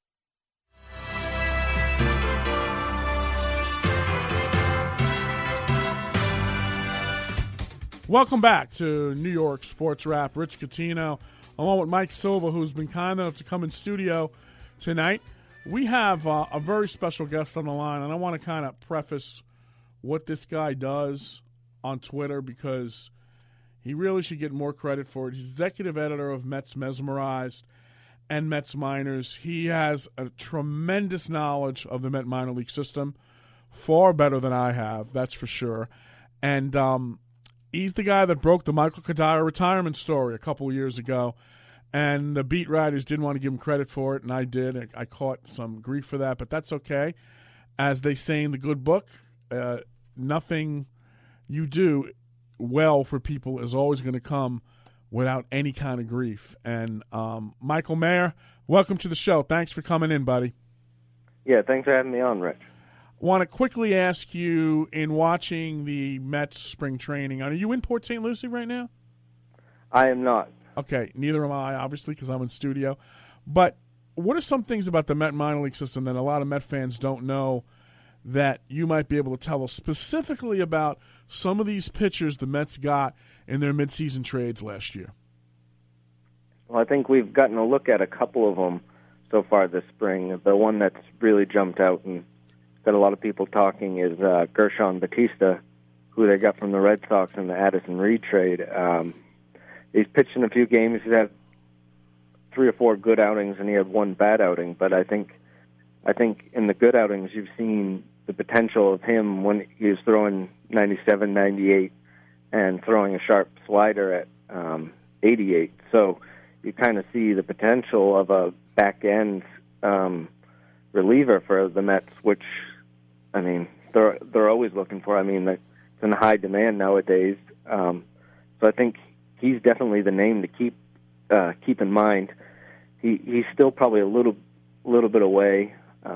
Welcome back to New York Sports Wrap. Rich Catino, along with Mike Silva, who's been kind enough to come in studio tonight. We have a very special guest on the line, and I want to kind of preface what this guy does on Twitter because he really should get more credit for it. He's executive editor of Mets Mesmerized and Mets Minors. He has a tremendous knowledge of the Met minor league system, far better than I have, that's for sure. And he's the guy that broke the Michael Cuddyer retirement story a couple of years ago. And the beat writers didn't want to give him credit for it, and I did. I caught some grief for that, but that's okay. As they say in the good book, nothing you do well for people is always going to come without any kind of grief. And Michael Mayer, welcome to the show. Thanks for coming in, buddy. Yeah, thanks for having me on, Rich. Want to quickly ask you, in watching the Mets spring training, are you in Port St. Lucie right now? I am not. Okay, neither am I, obviously, because I'm in studio. But what are some things about the Met minor league system that a lot of Met fans don't know that you might be able to tell us specifically about some of these pitchers the Mets got in their midseason trades last year? Well, I think we've gotten a look at a couple of them so far this spring. The one that's really jumped out and got a lot of people talking is Gershon Batista, who they got from the Red Sox in the Addison Reed trade. He's pitched in a few games. He's had 3 or 4 good outings, and he had 1 bad outing. But I think in the good outings, you've seen the potential of him when he was throwing 97, 98, and throwing a sharp slider at 88. So you kind of see the potential of a back-end reliever for the Mets, which, I mean, they're always looking for. I mean, it's in high demand nowadays. So I think he's definitely the name to keep in mind. He's still probably a little bit away.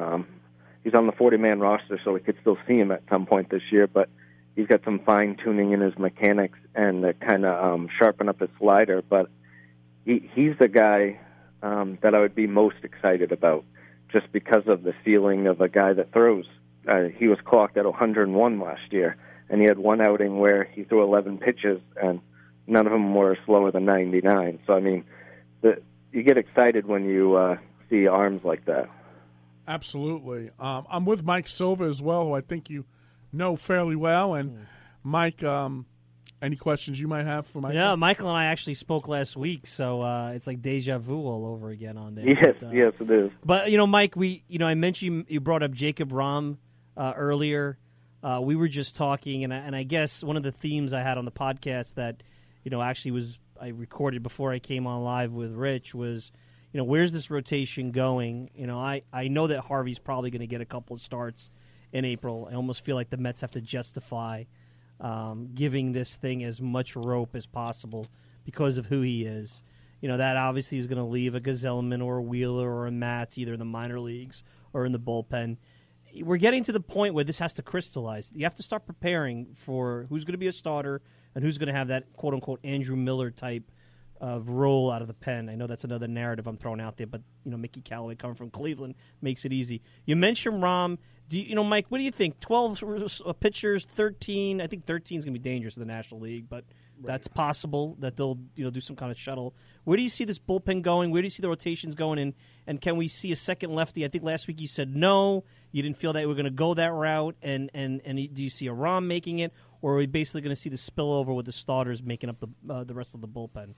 He's on the 40-man roster, so we could still see him at some point this year, but he's got some fine-tuning in his mechanics and kind of sharpen up his slider. But he's the guy that I would be most excited about, just because of the ceiling of a guy that throws. He was clocked at 101 last year, and he had one outing where he threw 11 pitches, and none of them were slower than 99. So, I mean, you get excited when you see arms like that. Absolutely. I'm with Mike Silva as well, who I think you know fairly well. And, Mike, any questions you might have for Michael? Yeah, Michael and I actually spoke last week, so it's like deja vu all over again on there. Yes, yes, it is. But, Mike, I mentioned you brought up Jacob Rahm earlier. We were just talking, and I guess one of the themes I had on the podcast that, actually I recorded before I came on live with Rich was, where's this rotation going? I know that Harvey's probably going to get a couple of starts in April. I almost feel like the Mets have to justify giving this thing as much rope as possible because of who he is. That obviously is going to leave a Gazelman or a Wheeler or a Matz either in the minor leagues or in the bullpen. We're getting to the point where this has to crystallize. You have to start preparing for who's going to be a starter and who's going to have that quote-unquote Andrew Miller type of roll out of the pen. I know that's another narrative I'm throwing out there, but Mickey Callaway coming from Cleveland makes it easy. You mentioned Rahm. Mike, what do you think? 12 pitchers, 13. I think 13 is going to be dangerous in the National League, but that's possible that they'll do some kind of shuttle. Where do you see this bullpen going? Where do you see the rotations going? And can we see a second lefty? I think last week you said no. You didn't feel that we were going to go that route. And do you see a Rahm making it, or are we basically going to see the spillover with the starters making up the rest of the bullpen?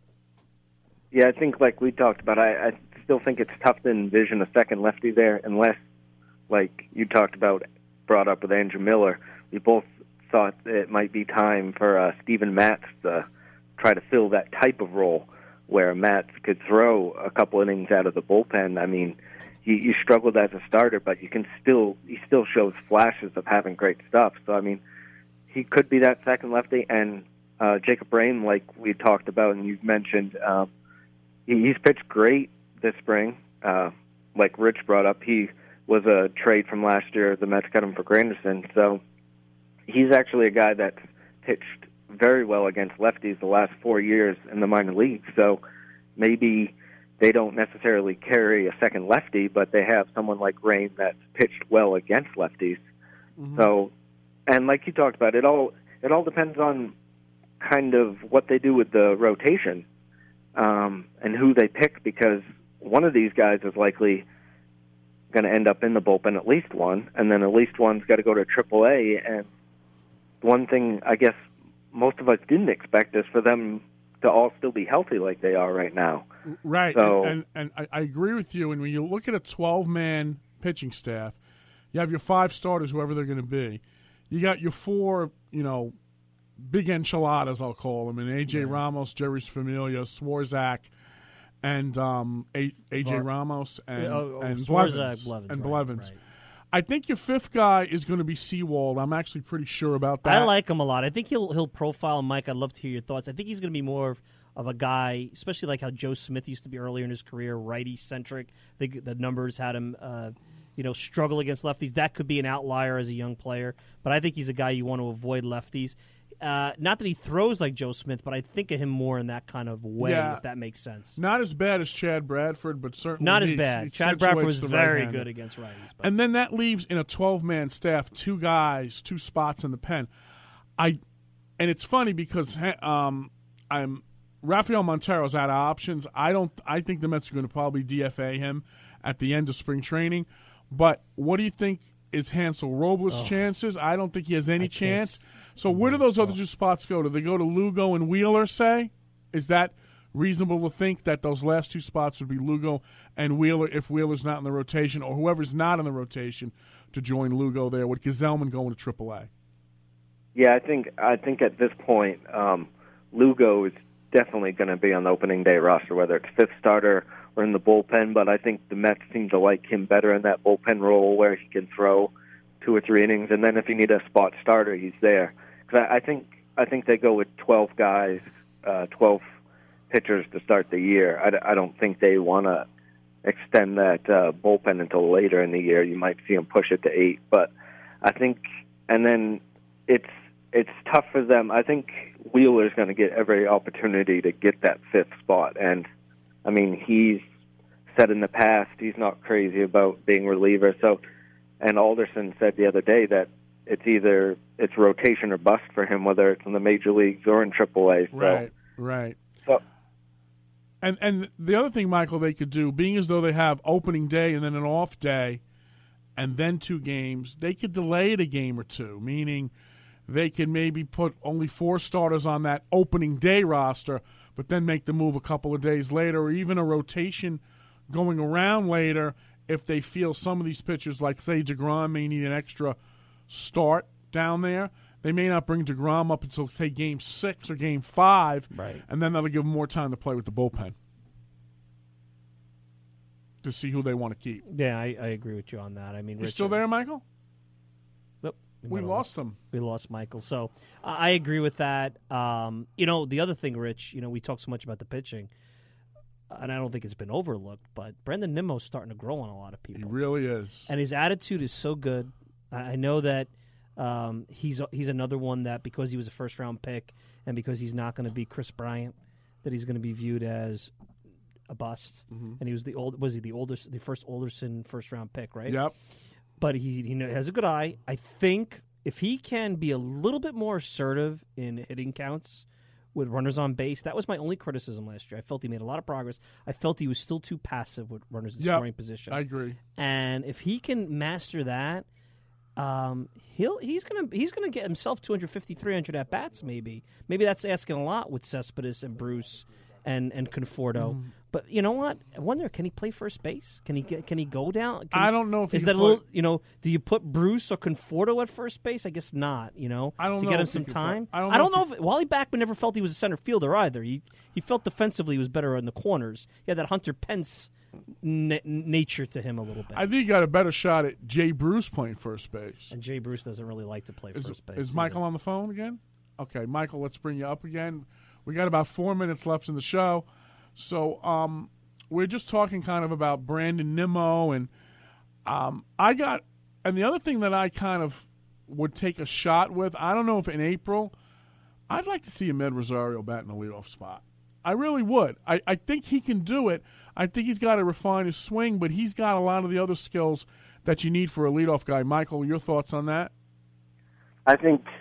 Yeah, I think like we talked about, I still think it's tough to envision a second lefty there unless, like you brought up with Andrew Miller, we both thought it might be time for Steven Matz to try to fill that type of role where Matz could throw a couple innings out of the bullpen. I mean, he struggled as a starter, but he still shows flashes of having great stuff. So, I mean, he could be that second lefty. And Jacob Rahm, like we talked about and you've mentioned, he's pitched great this spring. Like Rich brought up, he was a trade from last year. The Mets got him for Granderson. So he's actually a guy that's pitched very well against lefties the last 4 years in the minor leagues. So maybe they don't necessarily carry a second lefty, but they have someone like Rahm that's pitched well against lefties. Mm-hmm. So, and like you talked about, it all depends on kind of what they do with the rotation. And who they pick, because one of these guys is likely going to end up in the bullpen, at least one, and then at least one's got to go to AAA. And one thing I guess most of us didn't expect is for them to all still be healthy like they are right now. Right, so, and I agree with you. And when you look at a 12-man pitching staff, you have your 5 starters, whoever they're going to be. You got your 4, big enchiladas, I'll call them, and A.J. Ramos, Jeurys Familia, Swarzak, and A.J. Ramos and Blevins. Right. I think your 5th guy is going to be Sewald. I'm actually pretty sure about that. I like him a lot. I think he'll profile Mike. I'd love to hear your thoughts. I think he's going to be more of a guy, especially like how Joe Smith used to be earlier in his career, righty-centric. I think the numbers had him struggle against lefties. That could be an outlier as a young player, but I think he's a guy you want to avoid lefties. Not that he throws like Joe Smith, but I think of him more in that kind of way, if that makes sense. Not as bad as Chad Bradford, but certainly not as bad. Chad Bradford was very good against righties. But. And then that leaves in a 12-man staff 2 guys, 2 spots in the pen. And it's funny because Rafael Montero's out of options. I think the Mets are going to probably DFA him at the end of spring training. But what do you think is Hansel Robles' chances? I don't think he has any chance. So where do those other 2 spots go? Do they go to Lugo and Wheeler, say? Is that reasonable to think that those last 2 spots would be Lugo and Wheeler if Wheeler's not in the rotation, or whoever's not in the rotation to join Lugo there, with Gazelman going to AAA? Yeah, I think at this point, Lugo is definitely going to be on the opening day roster, whether it's 5th starter or in the bullpen, but I think the Mets seem to like him better in that bullpen role where he can throw 2 or 3 innings, and then if you need a spot starter, he's there. Because I think they go with 12 guys 12 pitchers to start the year. I don't think they want to extend that bullpen until later in the year. You might see them push it to 8, but I think, and then it's tough for them. I think Wheeler's going to get every opportunity to get that 5th spot, and I mean, he's said in the past he's not crazy about being reliever. So, and Alderson said the other day that it's either it's rotation or bust for him, whether it's in the major leagues or in AAA. So, Right. So, and the other thing, Michael, they could do, being as though they have opening day and then an off day and then 2 games, they could delay it a game or 2, meaning they can maybe put only 4 starters on that opening day roster, but then make the move a couple of days later, or even a rotation going around later if they feel some of these pitchers, like, say, DeGrom, may need an extra start down there. They may not bring DeGrom up until, say, Game 6 or Game 5, and then that'll give them more time to play with the bullpen to see who they want to keep. Yeah, I agree with you on that. I mean, you still there, Michael? Nope. We lost him. We lost Michael. So I agree with that. The other thing, Rich, we talk so much about the pitching, and I don't think it's been overlooked, but Brandon Nimmo's starting to grow on a lot of people. He really is. And his attitude is so good. I know that he's another one that, because he was a first-round pick and because he's not going to be Chris Bryant, that he's going to be viewed as a bust. Mm-hmm. And he was the first Alderson first-round pick, right? Yep. But he has a good eye. I think if he can be a little bit more assertive in hitting counts with runners on base, that was my only criticism last year. I felt he made a lot of progress. I felt he was still too passive with runners in scoring position. I agree. And if he can master that, he's gonna get himself 250, 300 at bats. Maybe that's asking a lot with Cespedes and Bruce and Conforto. Mm. But you know what? I wonder, can he play first base? Can he go down? I don't know if is that a little. Do you put Bruce or Conforto at first base? I guess not. I don't to know get him if some time. I don't know if Wally Backman never felt he was a center fielder either. He felt defensively he was better in the corners. He had that Hunter Pence nature to him a little bit. I think you got a better shot at Jay Bruce playing first base. And Jay Bruce doesn't really like to play first base. Is Michael on the phone again? Okay, Michael, let's bring you up again. We got about 4 minutes left in the show. So we're just talking kind of about Brandon Nimmo, and and the other thing that I kind of would take a shot with, I don't know if in April, I'd like to see Amed Rosario bat in the leadoff spot. I really would. I think he can do it. I think he's got to refine his swing, but he's got a lot of the other skills that you need for a leadoff guy. Michael, your thoughts on that? I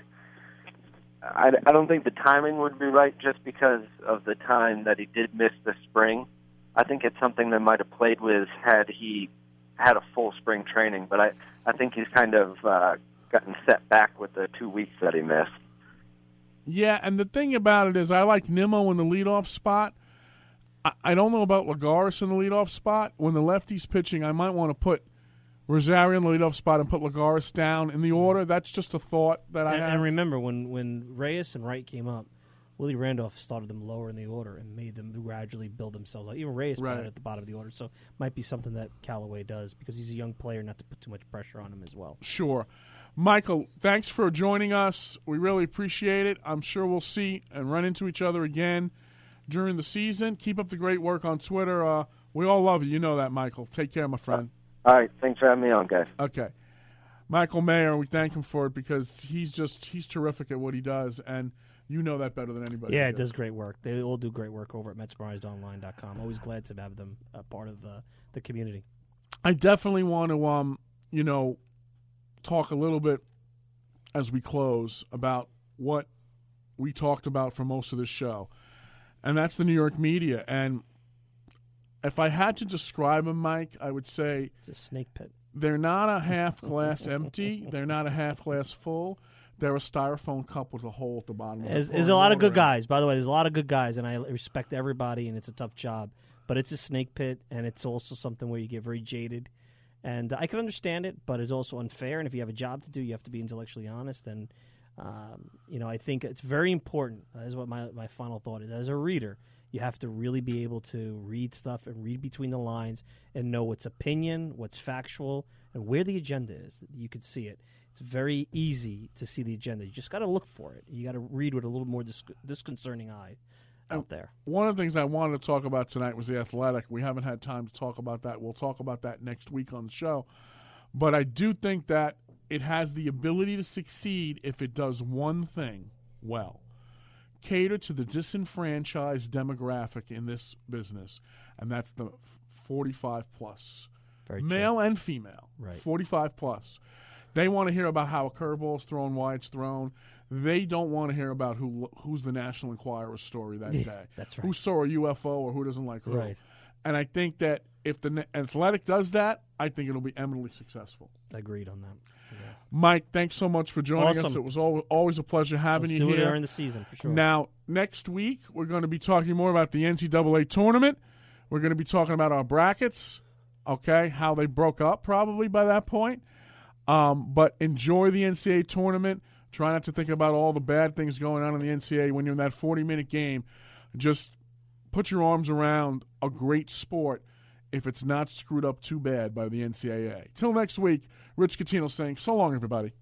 don't think the timing would be right just because of the time that he did miss the spring. I think it's something that might have played with had he had a full spring training, but I think he's kind of gotten set back with the 2 weeks that he missed. Yeah, and the thing about it is I like Nimmo in the leadoff spot. I don't know about Lagares in the leadoff spot. When the lefty's pitching, I might want to put Rosario in the leadoff spot and put Lagares down in the order. That's just a thought that I have. And remember, when Reyes and Wright came up, Willie Randolph started them lower in the order and made them gradually build themselves up. Even Reyes put it at the bottom of the order, so might be something that Callaway does because he's a young player, not to put too much pressure on him as well. Sure. Michael, thanks for joining us. We really appreciate it. I'm sure we'll see and run into each other again during the season. Keep up the great work on Twitter. We all love you. You know that, Michael. Take care, my friend. All right. Thanks for having me on, guys. Okay. Michael Mayer, we thank him for it because he's terrific at what he does, and you know that better than anybody. Yeah, it does great work. They all do great work over at MetsMerizedOnline.com. Always glad to have them a part of the community. I definitely want to, talk a little bit as we close about what we talked about for most of this show, and that's the New York media. And if I had to describe them, Mike, I would say it's a snake pit. They're not a half glass empty. They're not a half glass full. They're a styrofoam cup with a hole at the bottom. There's a lot of good guys. By the way, there's a lot of good guys, and I respect everybody, and it's a tough job. But it's a snake pit, and it's also something where you get very jaded. And I can understand it, but it's also unfair. And if you have a job to do, you have to be intellectually honest. And, I think it's very important. That is what my final thought is. As a reader, you have to really be able to read stuff and read between the lines and know what's opinion, what's factual, and where the agenda is. You can see it. It's very easy to see the agenda. You just got to look for it. You got to read with a little more disconcerting eye. out there. One of the things I wanted to talk about tonight was The Athletic. We haven't had time to talk about that. We'll talk about that next week on the show. But I do think that it has the ability to succeed if it does one thing well. Cater to the disenfranchised demographic in this business, and that's the 45-plus. Male and female, right. 45-plus. They want to hear about how a curveball is thrown, why it's thrown. They don't want to hear about who's the National Enquirer story that day. That's right. Who saw a UFO or who doesn't like who. Right. And I think that if the Athletic does that, I think it'll be eminently successful. Agreed on that. Yeah. Mike, thanks so much for joining us. It was always a pleasure having you here. Let's do it during the season, for sure. Now, next week, we're going to be talking more about the NCAA tournament. We're going to be talking about our brackets, okay, how they broke up probably by that point. But enjoy the NCAA tournament. Try not to think about all the bad things going on in the NCAA when you're in that 40-minute game. Just put your arms around a great sport if it's not screwed up too bad by the NCAA. Till next week, Rich Catino saying so long, everybody.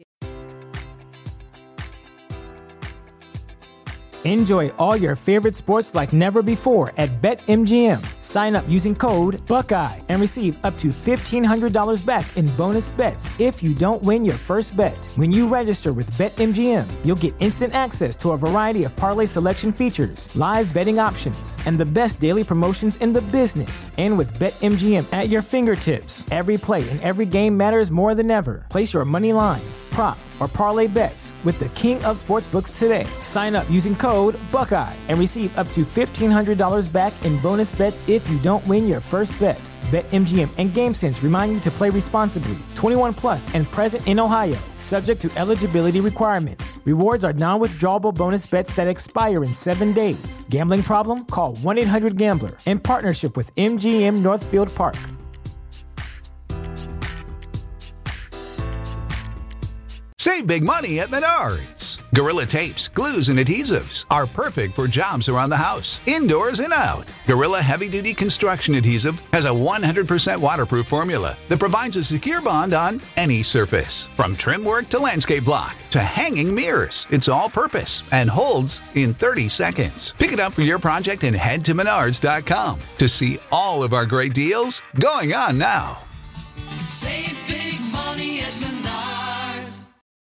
Enjoy all your favorite sports like never before at BetMGM. Sign up using code Buckeye and receive up to $1,500 back in bonus bets if you don't win your first bet. When you register with BetMGM, you'll get instant access to a variety of parlay selection features, live betting options, and the best daily promotions in the business. And with BetMGM at your fingertips, every play and every game matters more than ever. Place your money line, prop, or parlay bets with the king of sportsbooks today. Sign up using code Buckeye and receive up to $1,500 back in bonus bets if you don't win your first bet. BetMGM and GameSense remind you to play responsibly. 21 plus and present in Ohio, subject to eligibility requirements. Rewards are non-withdrawable bonus bets that expire in 7 days. Gambling problem? Call 1-800-GAMBLER. In partnership with MGM Northfield Park. Save big money at Menards. Gorilla Tapes, glues, and adhesives are perfect for jobs around the house, indoors and out. Gorilla Heavy Duty Construction Adhesive has a 100% waterproof formula that provides a secure bond on any surface. From trim work to landscape block to hanging mirrors, it's all purpose and holds in 30 seconds. Pick it up for your project and head to Menards.com to see all of our great deals going on now. Save